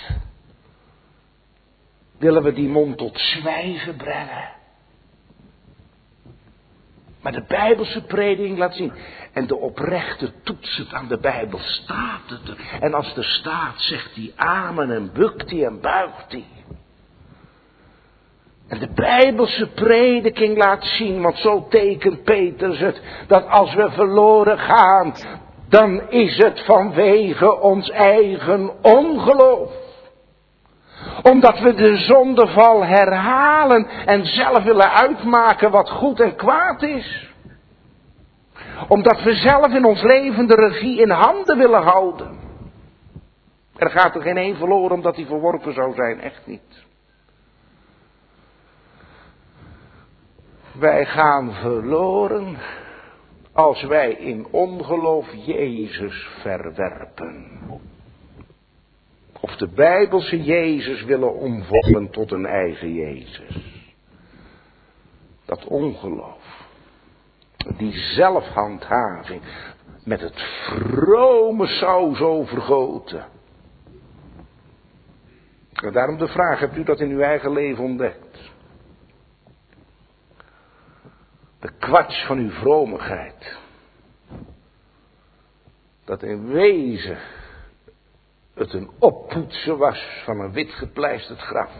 willen we die mond tot zwijgen brengen. Maar de Bijbelse prediking laat zien. En de oprechte toetst het aan de Bijbel. Staat het er? En als er staat, zegt hij amen en bukt hij en buigt hij. En de Bijbelse prediking laat zien, want zo tekent Petrus het, dat als we verloren gaan, dan is het vanwege ons eigen ongeloof. Omdat we de zondeval herhalen en zelf willen uitmaken wat goed en kwaad is. Omdat we zelf in ons leven de regie in handen willen houden. Er gaat er geen één verloren omdat hij verworpen zou zijn, echt niet. Wij gaan verloren als wij in ongeloof Jezus verwerpen. Of de Bijbelse Jezus willen omvormen tot een eigen Jezus. Dat ongeloof. Die zelfhandhaving. Met het vrome saus overgoten. En daarom de vraag, hebt u dat in uw eigen leven ontdekt? De kwats van uw vromigheid. Dat in wezen het een oppoetsen was van een wit gepleisterd graf.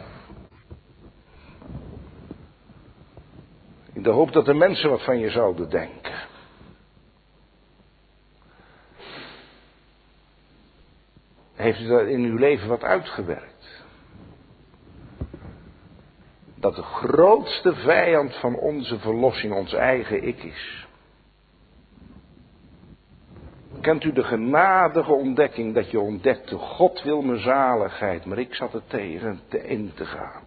In de hoop dat de mensen wat van je zouden denken. Heeft u dat in uw leven wat uitgewerkt? Dat de grootste vijand van onze verlossing ons eigen ik is. Kent u de genadige ontdekking dat je ontdekte, God wil mijn zaligheid, maar ik zat er tegen te in te gaan.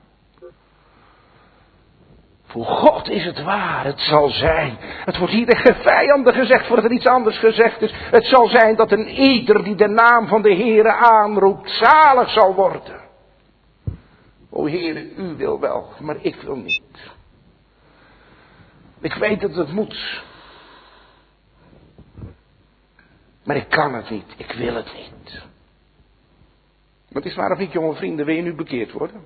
Voor God is het waar, het zal zijn. Het wordt hier tegen vijanden gezegd voordat er iets anders gezegd is. Het zal zijn dat een ieder die de naam van de Heere aanroept, zalig zal worden. O Heere, u wil wel, maar ik wil niet. Ik weet dat het moet. Maar ik kan het niet, ik wil het niet. Maar het is waar of niet, jonge vrienden, wil je nu bekeerd worden?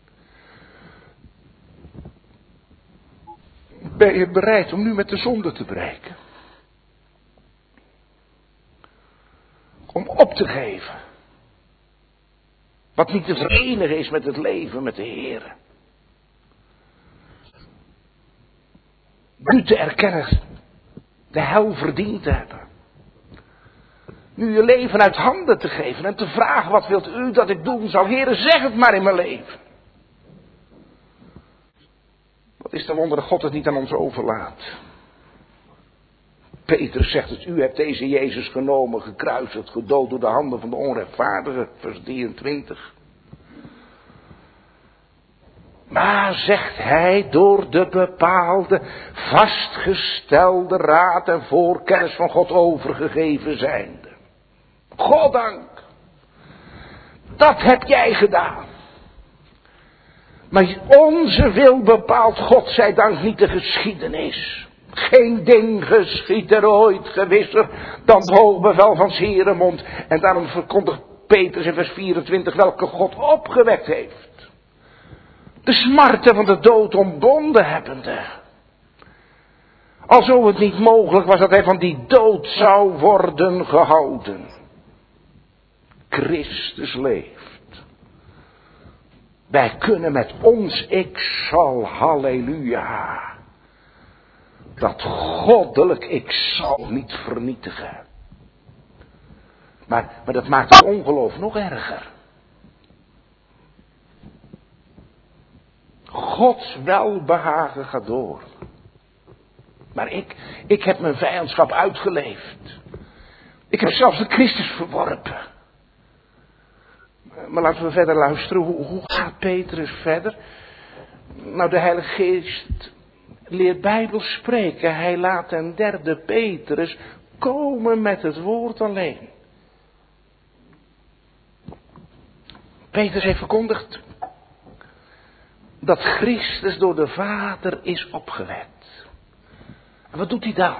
Ben je bereid om nu met de zonde te breken? Om op te geven. Wat niet te verenigen is met het leven met de Heer. Nu te erkennen de hel verdiend te hebben. Nu je leven uit handen te geven en te vragen, wat wilt u dat ik doen zal? Heere, zeg het maar in mijn leven. Wat is de wonder dat God het niet aan ons overlaat? Petrus zegt het, u hebt deze Jezus genomen, gekruisigd, gedood door de handen van de onrechtvaardige, vers drieëntwintig. Maar, zegt hij, door de bepaalde, vastgestelde raad en voorkennis van God overgegeven zijnde. Goddank. Dat heb jij gedaan. Maar onze wil bepaalt, God zij dank, niet de geschiedenis. Geen ding geschiet er ooit gewisser dan het hoogbevel van 's Heeren mond. En daarom verkondigt Petrus in vers vierentwintig, welke God opgewekt heeft. De smarten van de dood ontbonden hebbende. Alzo het niet mogelijk was dat hij van die dood zou worden gehouden. Christus leeft. Wij kunnen met ons ik zal, halleluja, dat goddelijk ik zal niet vernietigen. Maar, maar dat maakt het ongeloof nog erger. Gods welbehagen gaat door. Maar ik, ik heb mijn vijandschap uitgeleefd. Ik heb zelfs de Christus verworpen. Maar laten we verder luisteren. Hoe, hoe gaat Petrus verder? Nou, de Heilige Geest leert Bijbel spreken. Hij laat een derde Petrus komen met het woord alleen. Petrus heeft verkondigd dat Christus door de Vader is opgewekt. En wat doet hij dan?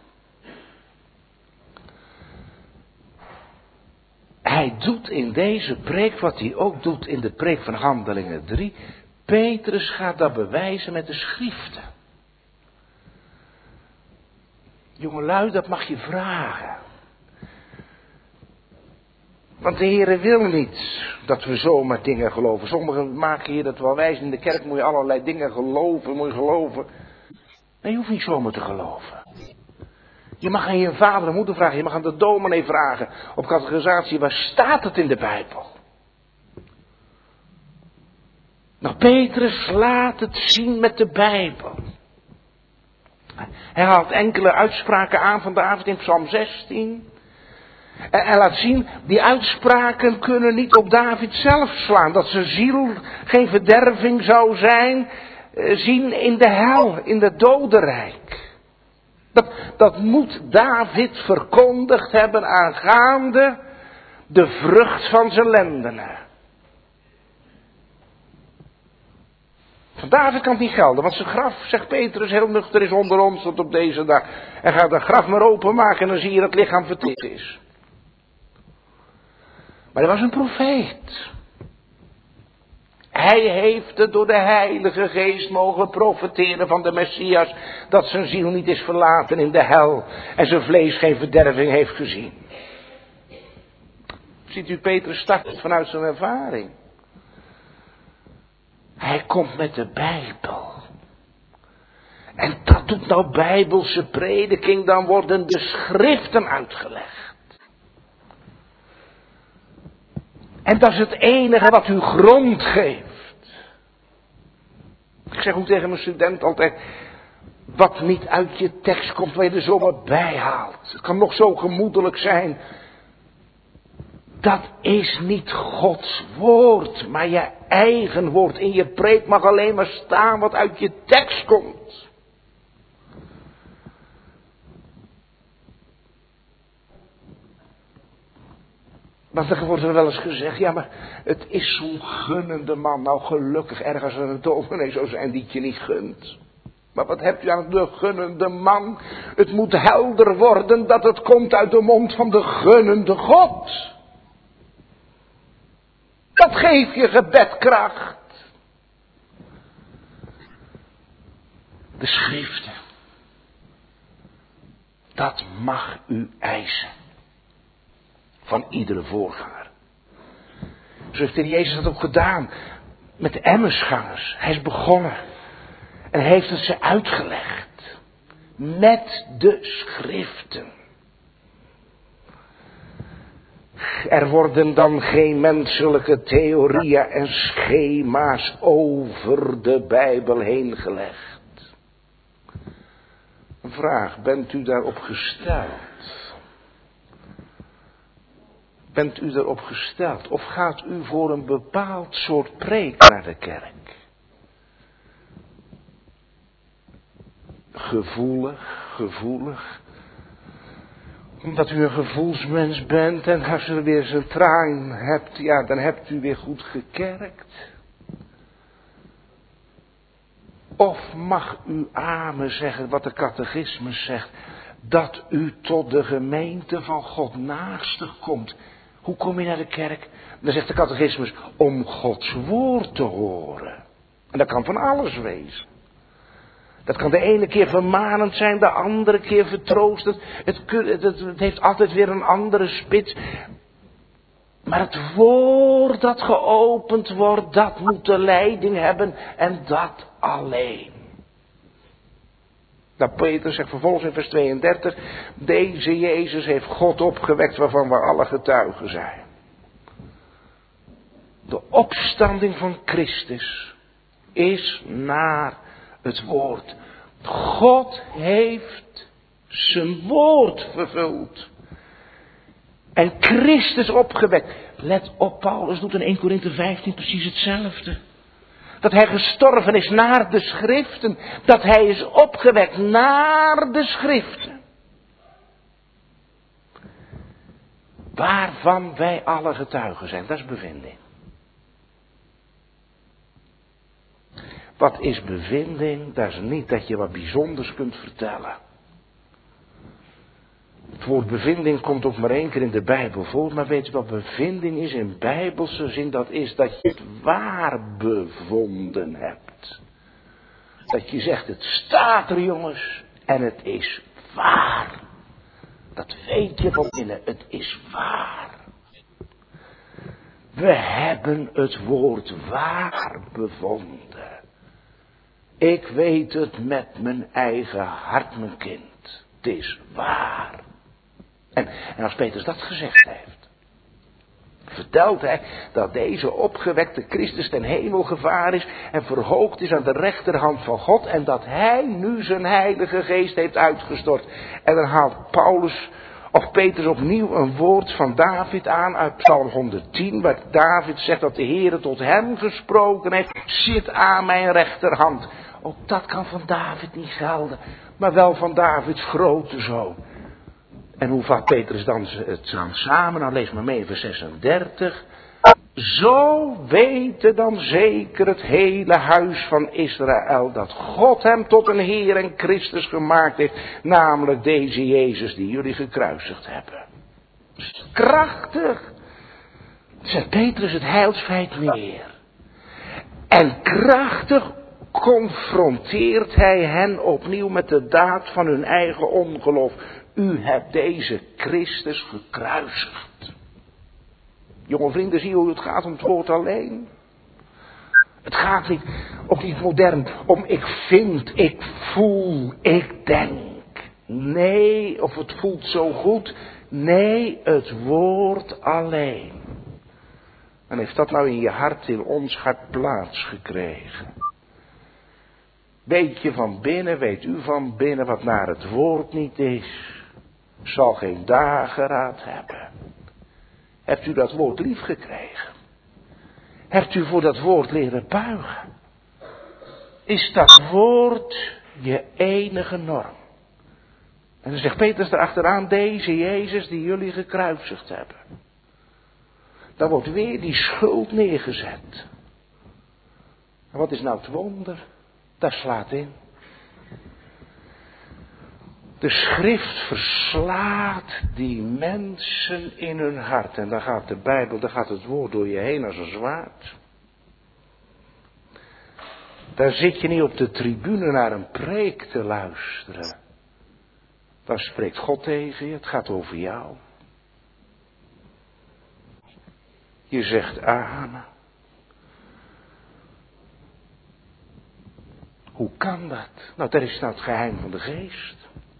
Hij doet in deze preek wat hij ook doet in de preek van Handelingen drie. Petrus gaat dat bewijzen met de schriften. Jongelui, dat mag je vragen. Want de Heere wil niet dat we zomaar dingen geloven. Sommigen maken hier dat wel wijs. In de kerk moet je allerlei dingen geloven, moet je geloven. Nee, je hoeft niet zomaar te geloven. Je mag aan je vader en moeder vragen. Je mag aan de dominee vragen. Op categorisatie, waar staat het in de Bijbel? Nou, Petrus laat het zien met de Bijbel. Hij haalt enkele uitspraken aan van David in Psalm zestien. En hij laat zien, die uitspraken kunnen niet op David zelf slaan. Dat zijn ziel geen verderving zou zijn. Zien in de hel, in het dodenrijk. Dat, dat moet David verkondigd hebben aangaande de vrucht van zijn lendenen. Van David kan het niet gelden, want zijn graf, zegt Petrus, heel nuchter is onder ons tot op deze dag. En gaat een graf maar openmaken en dan zie je dat het lichaam verteerd is. Maar hij was een profeet. Hij heeft het door de Heilige Geest mogen profeteren van de Messias, dat zijn ziel niet is verlaten in de hel en zijn vlees geen verderving heeft gezien. Ziet u, Petrus start vanuit zijn ervaring. Hij komt met de Bijbel. En dat doet nou Bijbelse prediking, dan worden de schriften uitgelegd. En dat is het enige wat u grond geeft. Ik zeg ook tegen mijn student altijd, wat niet uit je tekst komt, waar je er zomaar bij haalt. Het kan nog zo gemoedelijk zijn. Dat is niet Gods woord, maar je eigen woord. In je preek mag alleen maar staan wat uit je tekst komt. Want er wordt er wel eens gezegd, ja maar het is zo'n gunnende man. Nou gelukkig ergens aan een dominee zou zijn die het je niet gunt. Maar wat hebt u aan de gunnende man? Het moet helder worden dat het komt uit de mond van de gunnende God. Dat geeft je gebed kracht. De schriften. Dat mag u eisen. Van iedere voorganger. Zo heeft de Heer Jezus dat ook gedaan. Met de Emmausgangers. Hij is begonnen. En heeft het ze uitgelegd. Met de schriften. Er worden dan geen menselijke theorieën en schema's over de Bijbel heen gelegd. Een vraag, bent u daarop gesteld? Bent u erop gesteld? Of gaat u voor een bepaald soort preek naar de kerk? Gevoelig, gevoelig. Omdat u een gevoelsmens bent en als u weer zijn traan hebt, ja, dan hebt u weer goed gekerkt. Of mag u amen zeggen wat de catechismus zegt, dat u tot de gemeente van God naarstig komt. Hoe kom je naar de kerk? Dan zegt de catechismus, om Gods woord te horen. En dat kan van alles wezen. Dat kan de ene keer vermanend zijn, de andere keer vertroostend. Het, het, het, het heeft altijd weer een andere spits. Maar het woord dat geopend wordt, dat moet de leiding hebben en dat alleen. Nou, Peter zegt vervolgens in vers tweeëndertig, deze Jezus heeft God opgewekt waarvan we alle getuigen zijn. De opstanding van Christus is naar het woord. God heeft zijn woord vervuld. En Christus opgewekt. Let op, Paulus doet in eerste Korinthe vijftien precies hetzelfde. Dat hij gestorven is naar de schriften. Dat hij is opgewekt naar de schriften. Waarvan wij alle getuigen zijn. Dat is bevinding. Wat is bevinding? Dat is niet dat je wat bijzonders kunt vertellen. Het woord bevinding komt ook maar één keer in de Bijbel voor. Maar weet je wat bevinding is in bijbelse zin? Dat is dat je het waar bevonden hebt. Dat je zegt, het staat er jongens. En het is waar. Dat weet je van binnen. Het is waar. We hebben het woord waar bevonden. Ik weet het met mijn eigen hart, mijn kind. Het is waar. En, en als Petrus dat gezegd heeft, vertelt hij dat deze opgewekte Christus ten hemel gevaren is en verhoogd is aan de rechterhand van God en dat hij nu zijn heilige geest heeft uitgestort. En dan haalt Paulus of Petrus opnieuw een woord van David aan uit Psalm honderdtien, waar David zegt dat de Heere tot hem gesproken heeft, zit aan mijn rechterhand. Ook dat kan van David niet gelden, maar wel van Davids grote zoon. En hoe vat Petrus dan het dan samen? Nou lees maar mee in vers zesendertig. Zo weten dan zeker het hele huis van Israël dat God hem tot een Heer en Christus gemaakt heeft. Namelijk deze Jezus die jullie gekruisigd hebben. Krachtig. Zet Petrus het heilsfeit neer. En krachtig confronteert hij hen opnieuw met de daad van hun eigen ongeloof. U hebt deze Christus gekruisigd. Jonge vrienden, zie je hoe het gaat om het woord alleen? Het gaat niet, ook niet modern, om ik vind, ik voel, ik denk. Nee, of het voelt zo goed. Nee, het woord alleen. En heeft dat nou in je hart, in ons hart plaats gekregen? Weet je van binnen, weet u van binnen wat naar het woord niet is, zal geen dageraad hebben. Hebt u dat woord lief gekregen? Hebt u voor dat woord leren buigen? Is dat woord je enige norm? En dan zegt Petrus erachteraan, deze Jezus die jullie gekruisigd hebben. Dan wordt weer die schuld neergezet. En wat is nou het wonder? Dat slaat in. De schrift verslaat die mensen in hun hart. En dan gaat de Bijbel, dan gaat het woord door je heen als een zwaard. Daar zit je niet op de tribune naar een preek te luisteren. Dan spreekt God tegen je, het gaat over jou. Je zegt amen. Hoe kan dat? Nou, dat is nou het geheim van de geest.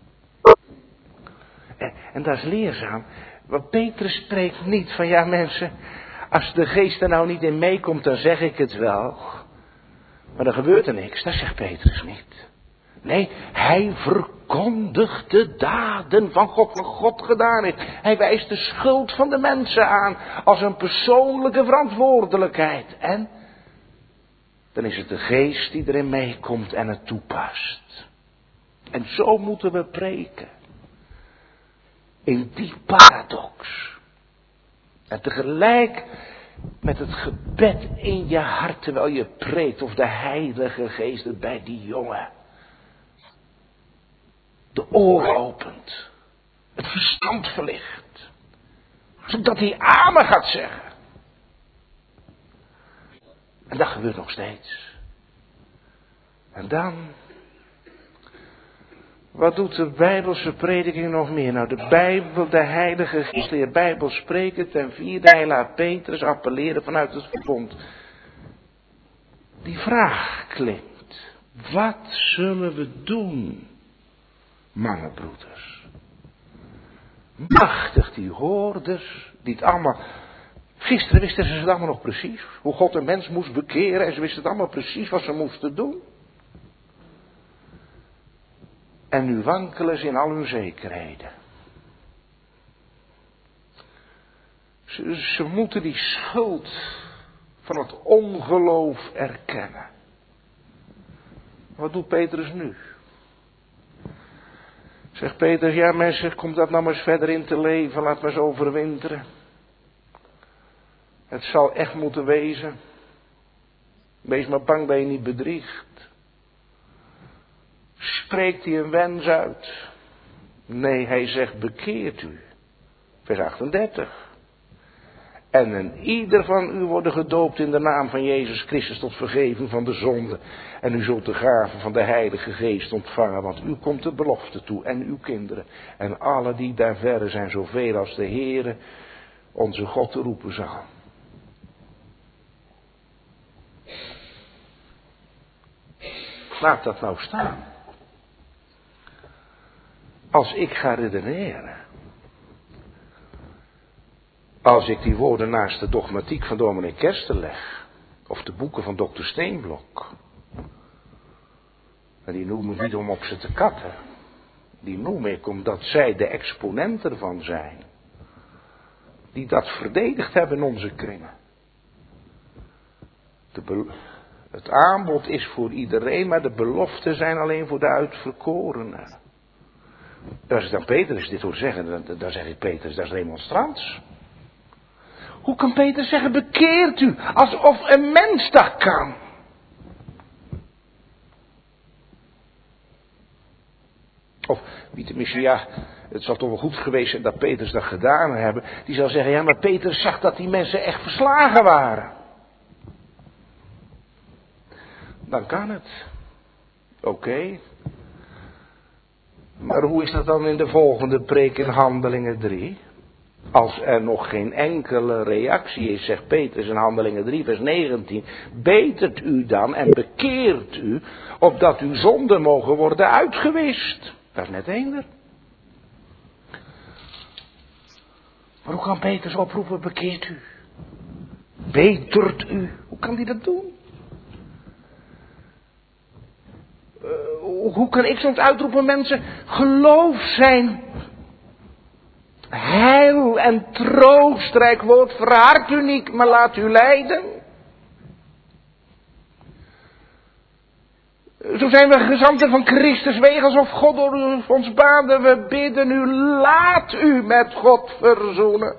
En, en dat is leerzaam. Want Petrus spreekt niet van, ja mensen, als de geest er nou niet in meekomt, dan zeg ik het wel. Maar dan gebeurt er niks, dat zegt Petrus niet. Nee, hij verkondigt de daden van God, wat God gedaan heeft. Hij wijst de schuld van de mensen aan als een persoonlijke verantwoordelijkheid. En dan is het de geest die erin meekomt en het toepast. En zo moeten we preken. In die paradox. En tegelijk met het gebed in je hart terwijl je preekt. Of de Heilige Geest het bij die jongen de oren opent. Het verstand verlicht. Zodat hij amen gaat zeggen. En dat gebeurt nog steeds. En dan, wat doet de Bijbelse prediking nog meer? Nou, de Bijbel, de Heilige Geest leert Bijbel spreken. Ten vierde, hij laat Petrus appelleren vanuit het verbond. Die vraag klinkt. Wat zullen we doen, mannenbroeders? Machtig die hoorders, die het allemaal... Gisteren wisten ze het allemaal nog precies. Hoe God een mens moest bekeren en ze wisten het allemaal precies wat ze moesten doen. En nu wankelen ze in al hun zekerheden. Ze, ze moeten die schuld van het ongeloof erkennen. Wat doet Petrus nu? Zegt Petrus, ja mensen, kom dat nou maar eens verder in te leven, laat maar eens overwinteren. Het zal echt moeten wezen. Wees maar bang dat je niet bedriegt. Spreekt hij een wens uit? Nee, hij zegt bekeert u. Vers achtendertig. En een ieder van u worden gedoopt in de naam van Jezus Christus tot vergeving van de zonde. En u zult de gave van de Heilige Geest ontvangen, want u komt de belofte toe en uw kinderen. En alle die daar verre zijn, zoveel als de Heere onze God te roepen zal. Laat dat nou staan. Als ik ga redeneren. Als ik die woorden naast de dogmatiek van dominee Kersten leg. Of de boeken van dokter Steenblok. En die noem ik niet om op ze te katten. Die noem ik omdat zij de exponenten ervan zijn. Die dat verdedigd hebben in onze kringen. De be- het aanbod is voor iedereen, maar de beloften zijn alleen voor de uitverkorenen. Als ik dan Petrus dit hoor zeggen, dan, dan zeg ik Petrus, dat is remonstrants. Hoe kan Petrus zeggen, bekeert u, alsof een mens dat kan? Of, wie tenminste, ja, het zal toch wel goed geweest zijn dat Petrus dat gedaan hebben. Die zal zeggen, ja, maar Petrus zag dat die mensen echt verslagen waren. Dan kan het. Oké. Okay. Maar hoe is dat dan in de volgende preek in Handelingen drie? Als er nog geen enkele reactie is, zegt Petrus in Handelingen drie vers negentien. Betert u dan en bekeert u, opdat uw zonden mogen worden uitgewist. Dat is net eender. Maar hoe kan Petrus oproepen, bekeert u? Betert u? Hoe kan hij dat doen? Uh, hoe kan ik soms uitroepen, mensen, geloof zijn heil en troostrijk woord, verhard u niet, maar laat u leiden. Zo zijn we gezanten van Christus wegen, alsof God door ons baden, we bidden u, laat u met God verzoenen.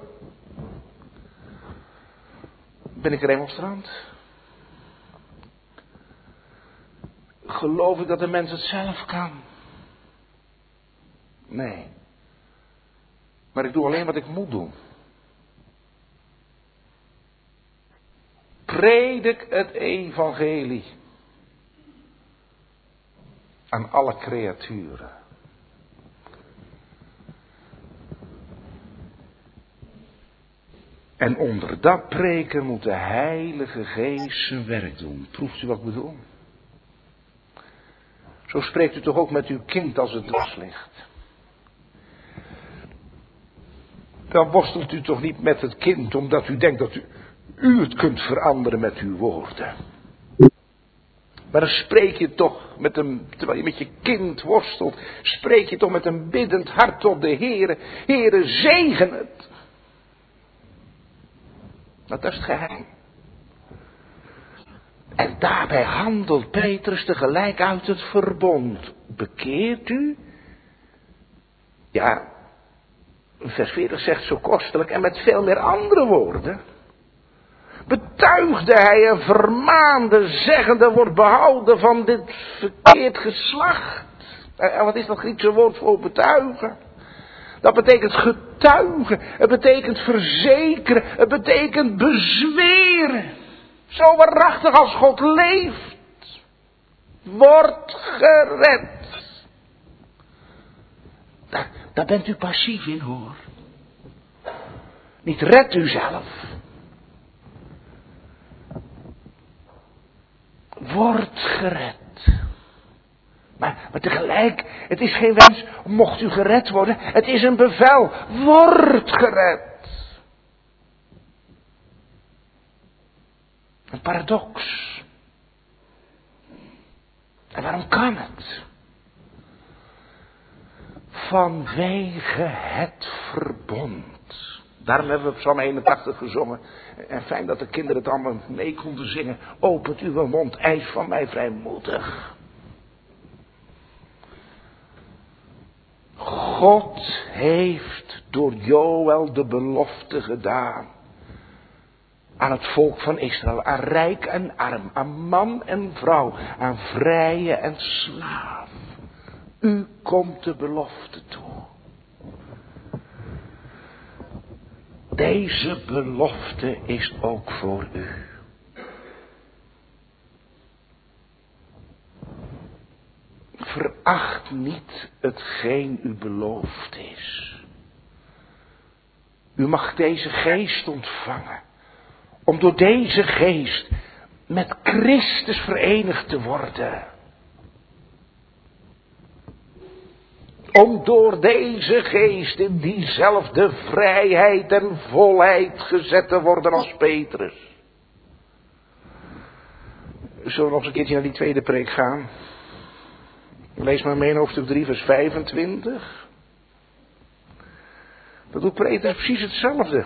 Ben ik remonstrant? Geloof ik dat de mens het zelf kan? Nee. Maar ik doe alleen wat ik moet doen. Predik het evangelie aan alle creaturen. En onder dat preken moet de Heilige Geest zijn werk doen. Proeft u wat ik bedoel? Zo spreekt u toch ook met uw kind als het dwars ligt. Dan worstelt u toch niet met het kind omdat u denkt dat u, u het kunt veranderen met uw woorden. Maar dan spreek je toch met een, terwijl je met je kind worstelt, spreek je toch met een biddend hart tot de Heere. Heere, zegen het. Dat is het geheim. En daarbij handelt Petrus tegelijk uit het verbond. Bekeert u? Ja, vers veertig zegt zo kostelijk en met veel meer andere woorden. Betuigde hij en vermaande, zeggende, wordt behouden van dit verkeerd geslacht. En wat is dat Griekse woord voor betuigen? Dat betekent getuigen. Het betekent verzekeren. Het betekent bezweren. Zo waarachtig als God leeft. Wordt gered. Daar, daar bent u passief in, hoor. Niet red u zelf. Wordt gered. Maar, maar tegelijk, het is geen wens, mocht u gered worden. Het is een bevel. Word gered. Een paradox. En waarom kan het? Vanwege het verbond. Daarom hebben we Psalm eenentachtig gezongen. En fijn dat de kinderen het allemaal mee konden zingen. Opent uw mond, eis van mij vrijmoedig. God heeft door Joël de belofte gedaan. Aan het volk van Israël. Aan rijk en arm. Aan man en vrouw. Aan vrije en slaaf. U komt de belofte toe. Deze belofte is ook voor u. Veracht niet hetgeen u beloofd is. U mag deze geest ontvangen. Om door deze geest met Christus verenigd te worden. Om door deze geest in diezelfde vrijheid en volheid gezet te worden als Petrus. Zullen we nog eens een keertje naar die tweede preek gaan? Lees maar mee in hoofdstuk drie vers vijfentwintig. Dat doet Petrus precies hetzelfde.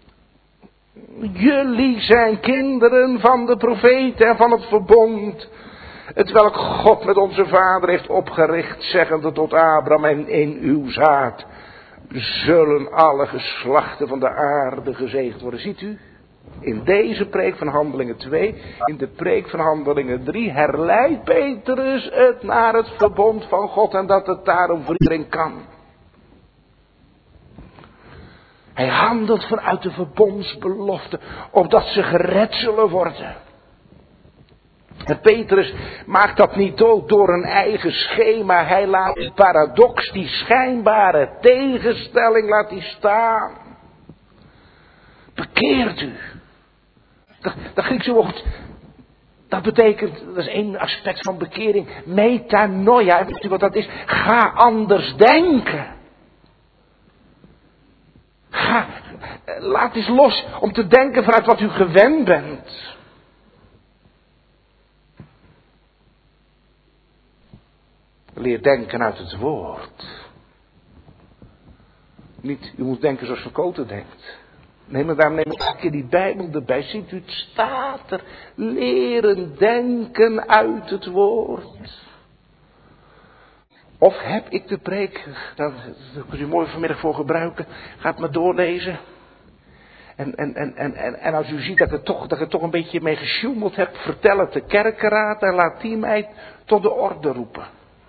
Jullie zijn kinderen van de profeten en van het verbond. Het welk God met onze vader heeft opgericht, zeggende tot Abraham en in uw zaad zullen alle geslachten van de aarde gezegend worden. Ziet u? In deze preek van Handelingen twee, in de preek van Handelingen drie, herleidt Petrus het naar het verbond van God en dat het daarom voor iedereen kan. Hij handelt vanuit de verbondsbelofte, opdat ze gered zullen worden. En Petrus maakt dat niet ook door een eigen schema. Hij laat die paradox, die schijnbare tegenstelling, laat die staan. Bekeert u. Dat, dat Griekse woord, dat betekent, dat is één aspect van bekering, metanoia. En weet u wat dat is? Ga anders denken. Ga, laat eens los om te denken vanuit wat u gewend bent. Leer denken uit het woord. Niet, u moet denken zoals Verkoten denkt. Nee, maar daarom neem ik een keer die Bijbel erbij. Ziet u, het staat er. Leren denken uit het woord. Of heb ik de preek, daar kunt u mooi vanmiddag voor gebruiken. Ga het maar doorlezen. En, en, en, en, en, en als u ziet dat ik het toch, dat ik het toch een beetje mee gesjoemeld heb, vertel het de kerkenraad en laat die mij tot de orde roepen.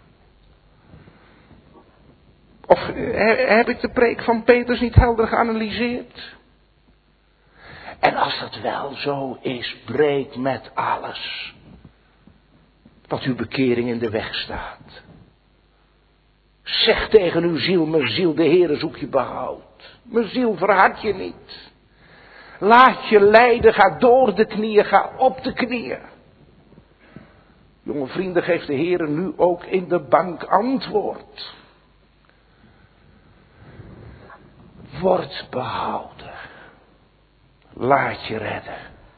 Of heb ik de preek van Petrus niet helder geanalyseerd? En als dat wel zo is, breek met alles wat uw bekering in de weg staat. Zeg tegen uw ziel, mijn ziel, de Heere zoek je behoud. Mijn ziel, verhard je niet. Laat je leiden, ga door de knieën, ga op de knieën. Jonge vrienden, geeft de Heere nu ook in de bank antwoord. Word behouden. Laat je redden.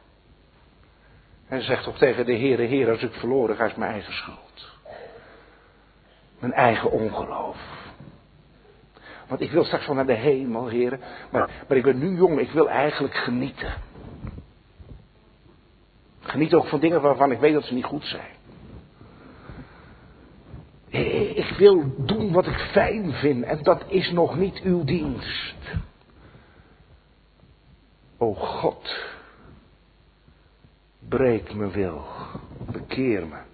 En zeg toch tegen de Heere, Heer, als ik verloren ga, is mijn eigen schuld. Mijn eigen ongeloof. Want ik wil straks wel naar de hemel, Heere. Maar, maar ik ben nu jong, ik wil eigenlijk genieten. Geniet ook van dingen waarvan ik weet dat ze niet goed zijn. Ik wil doen wat ik fijn vind en dat is nog niet uw dienst. O God, breek mijn wil, bekeer me.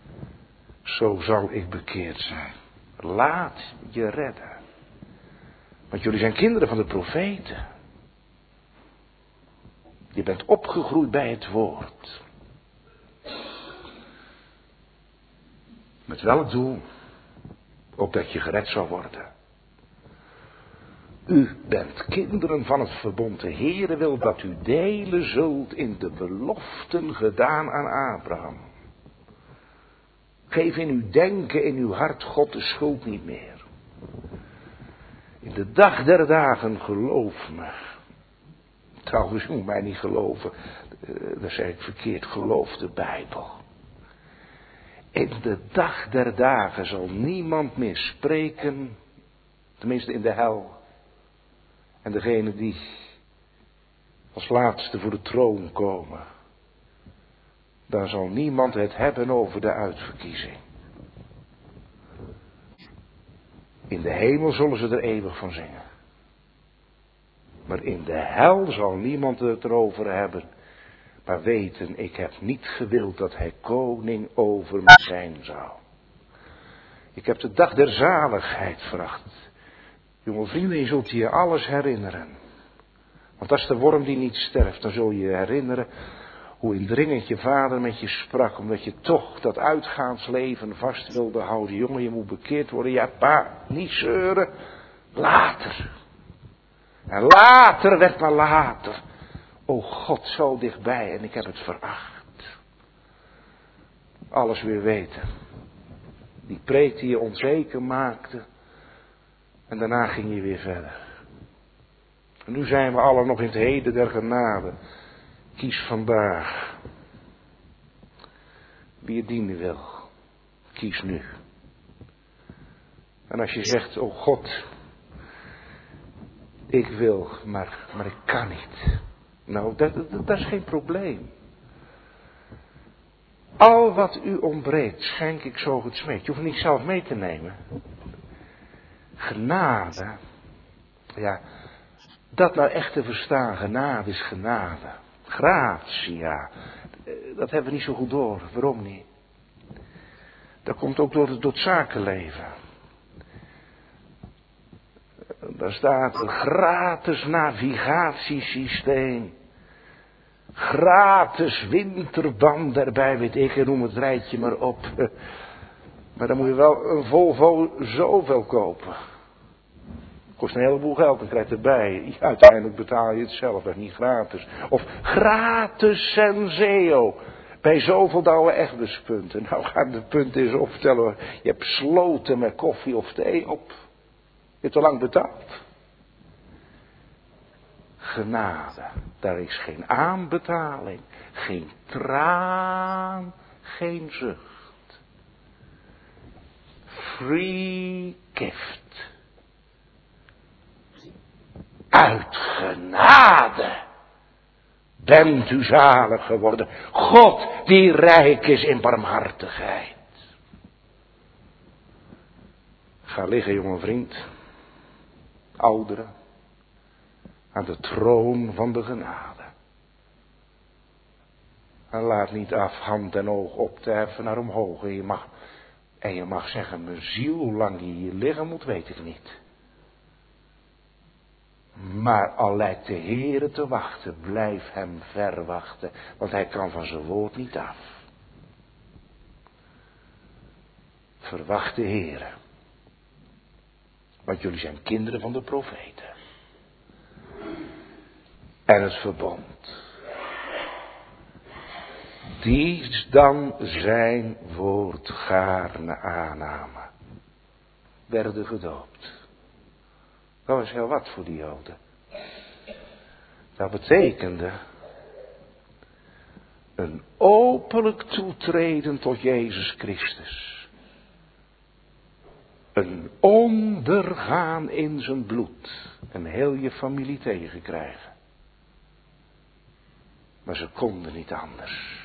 Zo zal ik bekeerd zijn. Laat je redden. Want jullie zijn kinderen van de profeten. Je bent opgegroeid bij het woord. Met welk doel? Opdat je gered zou worden. U bent kinderen van het verbond. De Heere wil dat u delen zult in de beloften gedaan aan Abraham. Geef in uw denken, in uw hart God de schuld niet meer. In de dag der dagen, geloof me. Trouwens, u moet mij niet geloven. Uh, dat zeg ik verkeerd. Geloof de Bijbel. In de dag der dagen zal niemand meer spreken. Tenminste in de hel. En degene die als laatste voor de troon komen. Daar zal niemand het hebben over de uitverkiezing. In de hemel zullen ze er eeuwig van zingen. Maar in de hel zal niemand het erover hebben. Maar weten, ik heb niet gewild dat hij koning over me zijn zou. Ik heb de dag der zaligheid veracht. Jonge vrienden, je zult je alles herinneren. Want als de worm die niet sterft, dan zul je je herinneren hoe indringend je vader met je sprak. Omdat je toch dat uitgaansleven vast wilde houden. Jongen, je moet bekeerd worden. Ja, pa, niet zeuren. Later. En later werd maar later. O God, zo dichtbij en ik heb het veracht. Alles weer weten. Die preek die je onzeker maakte. En daarna ging je weer verder. En nu zijn we allen nog in het heden der genade. Kies vandaag. Wie je dienen wil. Kies nu. En als je zegt, oh God. Ik wil, maar, maar ik kan niet. Nou, dat, dat, dat is geen probleem. Al wat u ontbreekt, schenk ik zo het smeek. Je hoeft het niet zelf mee te nemen. Genade. Ja, dat nou echt te verstaan. Genade is genade. Gratia. Dat hebben we niet zo goed door. Waarom niet? Dat komt ook door het, door het zakenleven. Daar staat een gratis navigatiesysteem. Gratis winterband erbij, weet ik, en noem het rijtje maar op. Maar dan moet je wel een Volvo zoveel kopen. Kost een heleboel geld, dan krijg je erbij. Uiteindelijk betaal je het zelf, dat is niet gratis. Of gratis Senseo. Bij zoveel douwe echtbespunten. Nou, ga de punten eens optellen. Je hebt sloten met koffie of thee op. Je hebt al lang betaald. Genade. Daar is geen aanbetaling. Geen traan. Geen zucht. Free gift. Uit genade. Bent u zalig geworden. God die rijk is in barmhartigheid. Ga liggen, jonge vriend. Ouderen. Aan de troon van de genade. En laat niet af hand en oog op te heffen naar omhoog. En je mag, en je mag zeggen, mijn ziel, hoe lang je hier liggen moet, weet ik niet. Maar al lijkt de Heere te wachten, blijf hem verwachten. Want hij kan van zijn woord niet af. Verwacht de Heere. Want jullie zijn kinderen van de profeten. En het verbond. Die dan zijn woord gaarne aannamen. Werden gedoopt. Dat was heel wat voor die Joden. Dat betekende een openlijk toetreden tot Jezus Christus. Een ondergaan in zijn bloed. En heel je familie tegenkrijgen. Maar ze konden niet anders.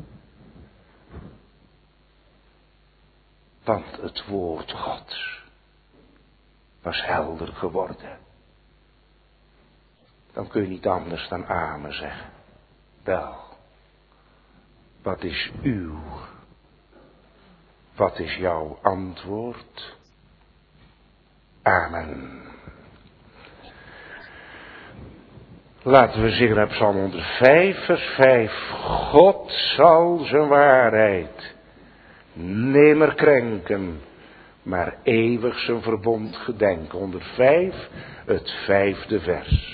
Want het woord Gods was helder geworden. Dan kun je niet anders dan amen zeggen. Wel, wat is uw, wat is jouw antwoord? Amen. Laten we zingen uit Psalm honderdvijf, vers vijf. God zal zijn waarheid nimmer krenken, maar eeuwig zijn verbond gedenken. honderdvijf, het vijfde vers.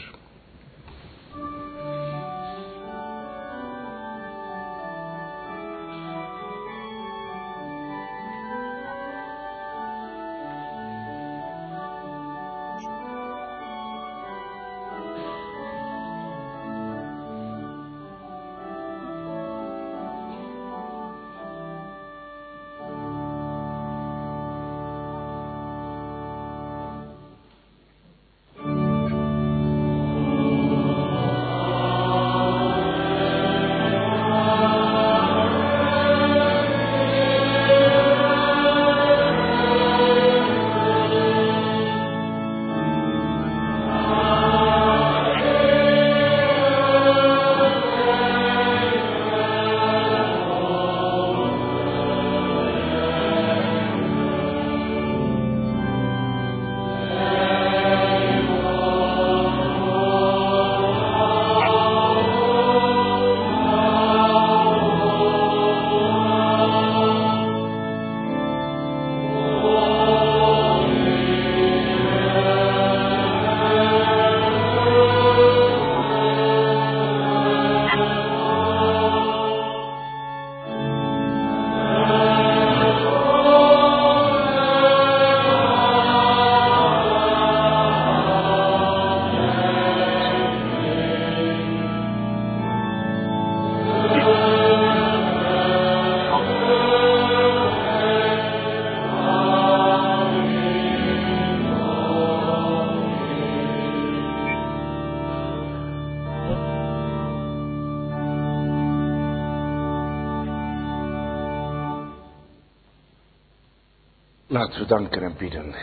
Laten we danken en bidden.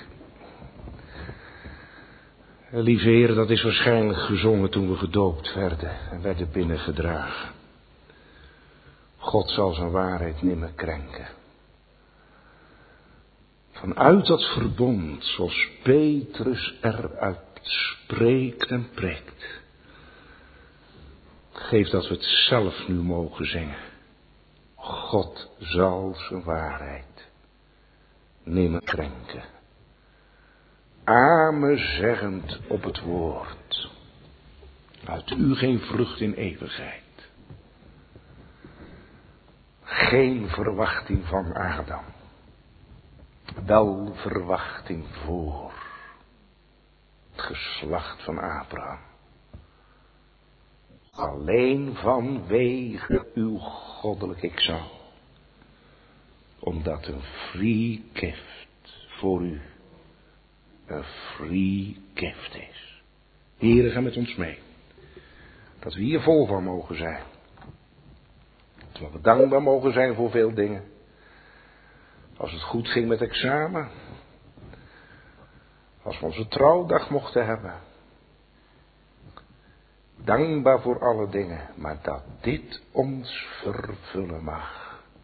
Lieve Heer, dat is waarschijnlijk gezongen toen we gedoopt werden en werden binnengedragen. God zal zijn waarheid nimmer krenken. Vanuit dat verbond, zoals Petrus eruit spreekt en preekt, geef dat we het zelf nu mogen zingen. God zal zijn waarheid nimmer krenken. Amen zeggend op het woord. Uit u geen vrucht in eeuwigheid. Geen verwachting van Adam. Wel verwachting voor het geslacht van Abraham. Alleen vanwege uw goddelijk ik zal. Omdat een free gift voor u een free gift is. Heren, ga met ons mee. Dat we hier vol van mogen zijn. Dat we dankbaar mogen zijn voor veel dingen. Als het goed ging met examen. Als we onze trouwdag mochten hebben. Dankbaar voor alle dingen. Maar dat dit ons vervullen mag.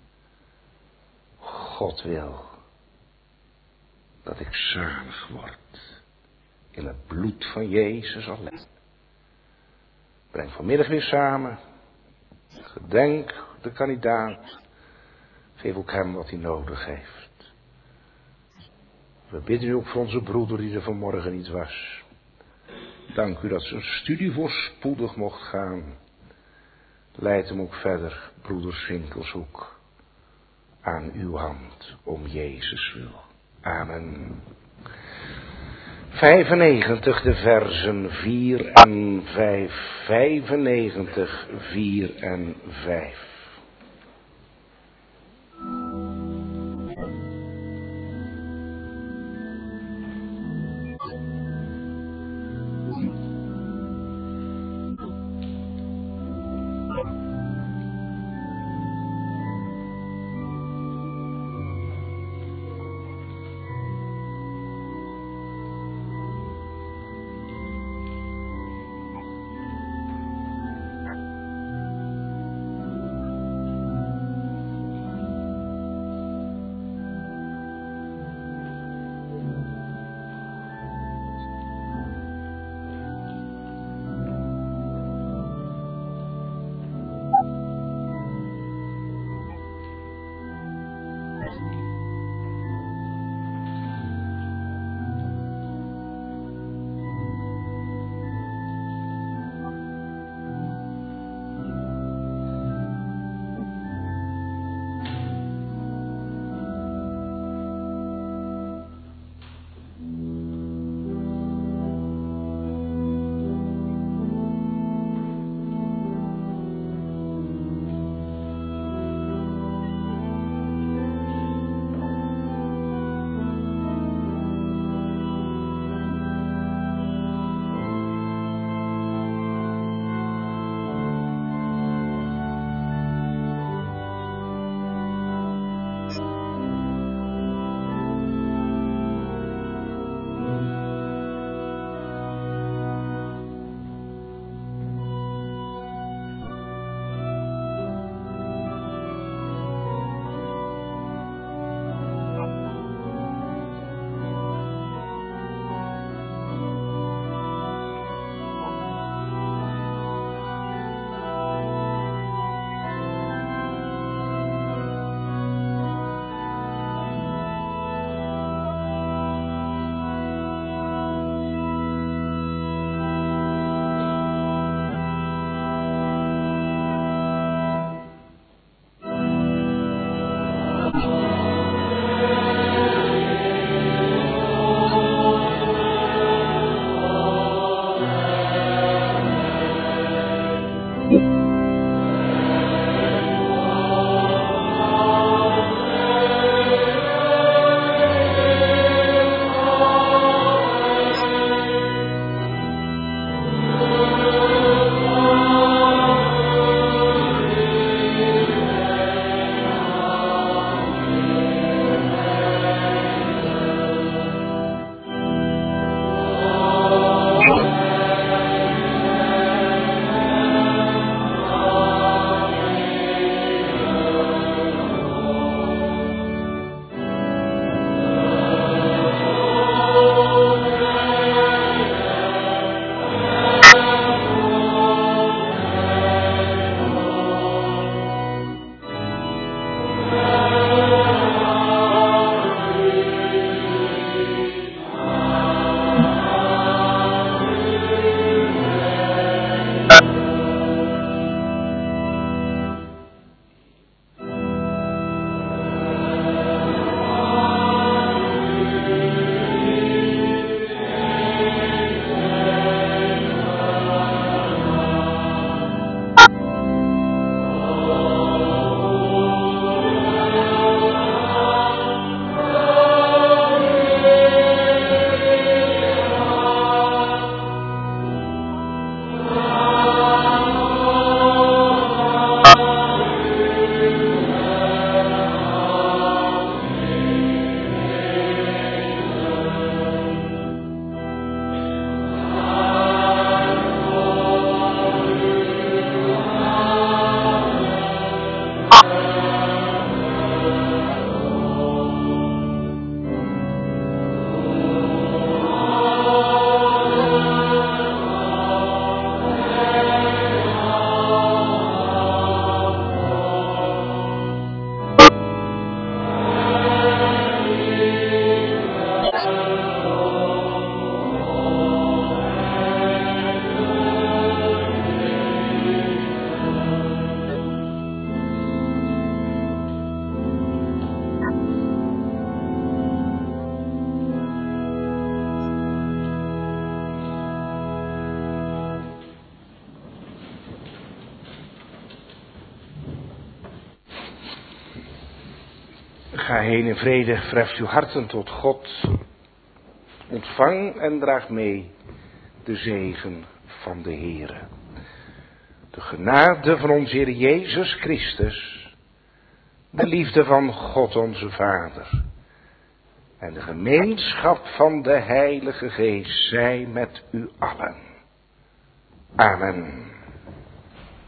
God wil dat ik zalig word in het bloed van Jezus alleen. Breng vanmiddag weer samen. Gedenk de kandidaat. Geef ook hem wat hij nodig heeft. We bidden u ook voor onze broeder die er vanmorgen niet was. Dank u dat zijn studie voorspoedig mocht gaan. Leid hem ook verder, broeder Swinkelshoek. Aan uw hand, om Jezus wil. Amen. vijfennegentig, de versen vier en vijf. vijfennegentig, vier en vijf. Ga heen in vrede, verheft uw harten tot God. Ontvang en draag mee de zegen van de Heere. De genade van onze Heer Jezus Christus, de liefde van God onze Vader en de gemeenschap van de Heilige Geest zij met u allen. Amen.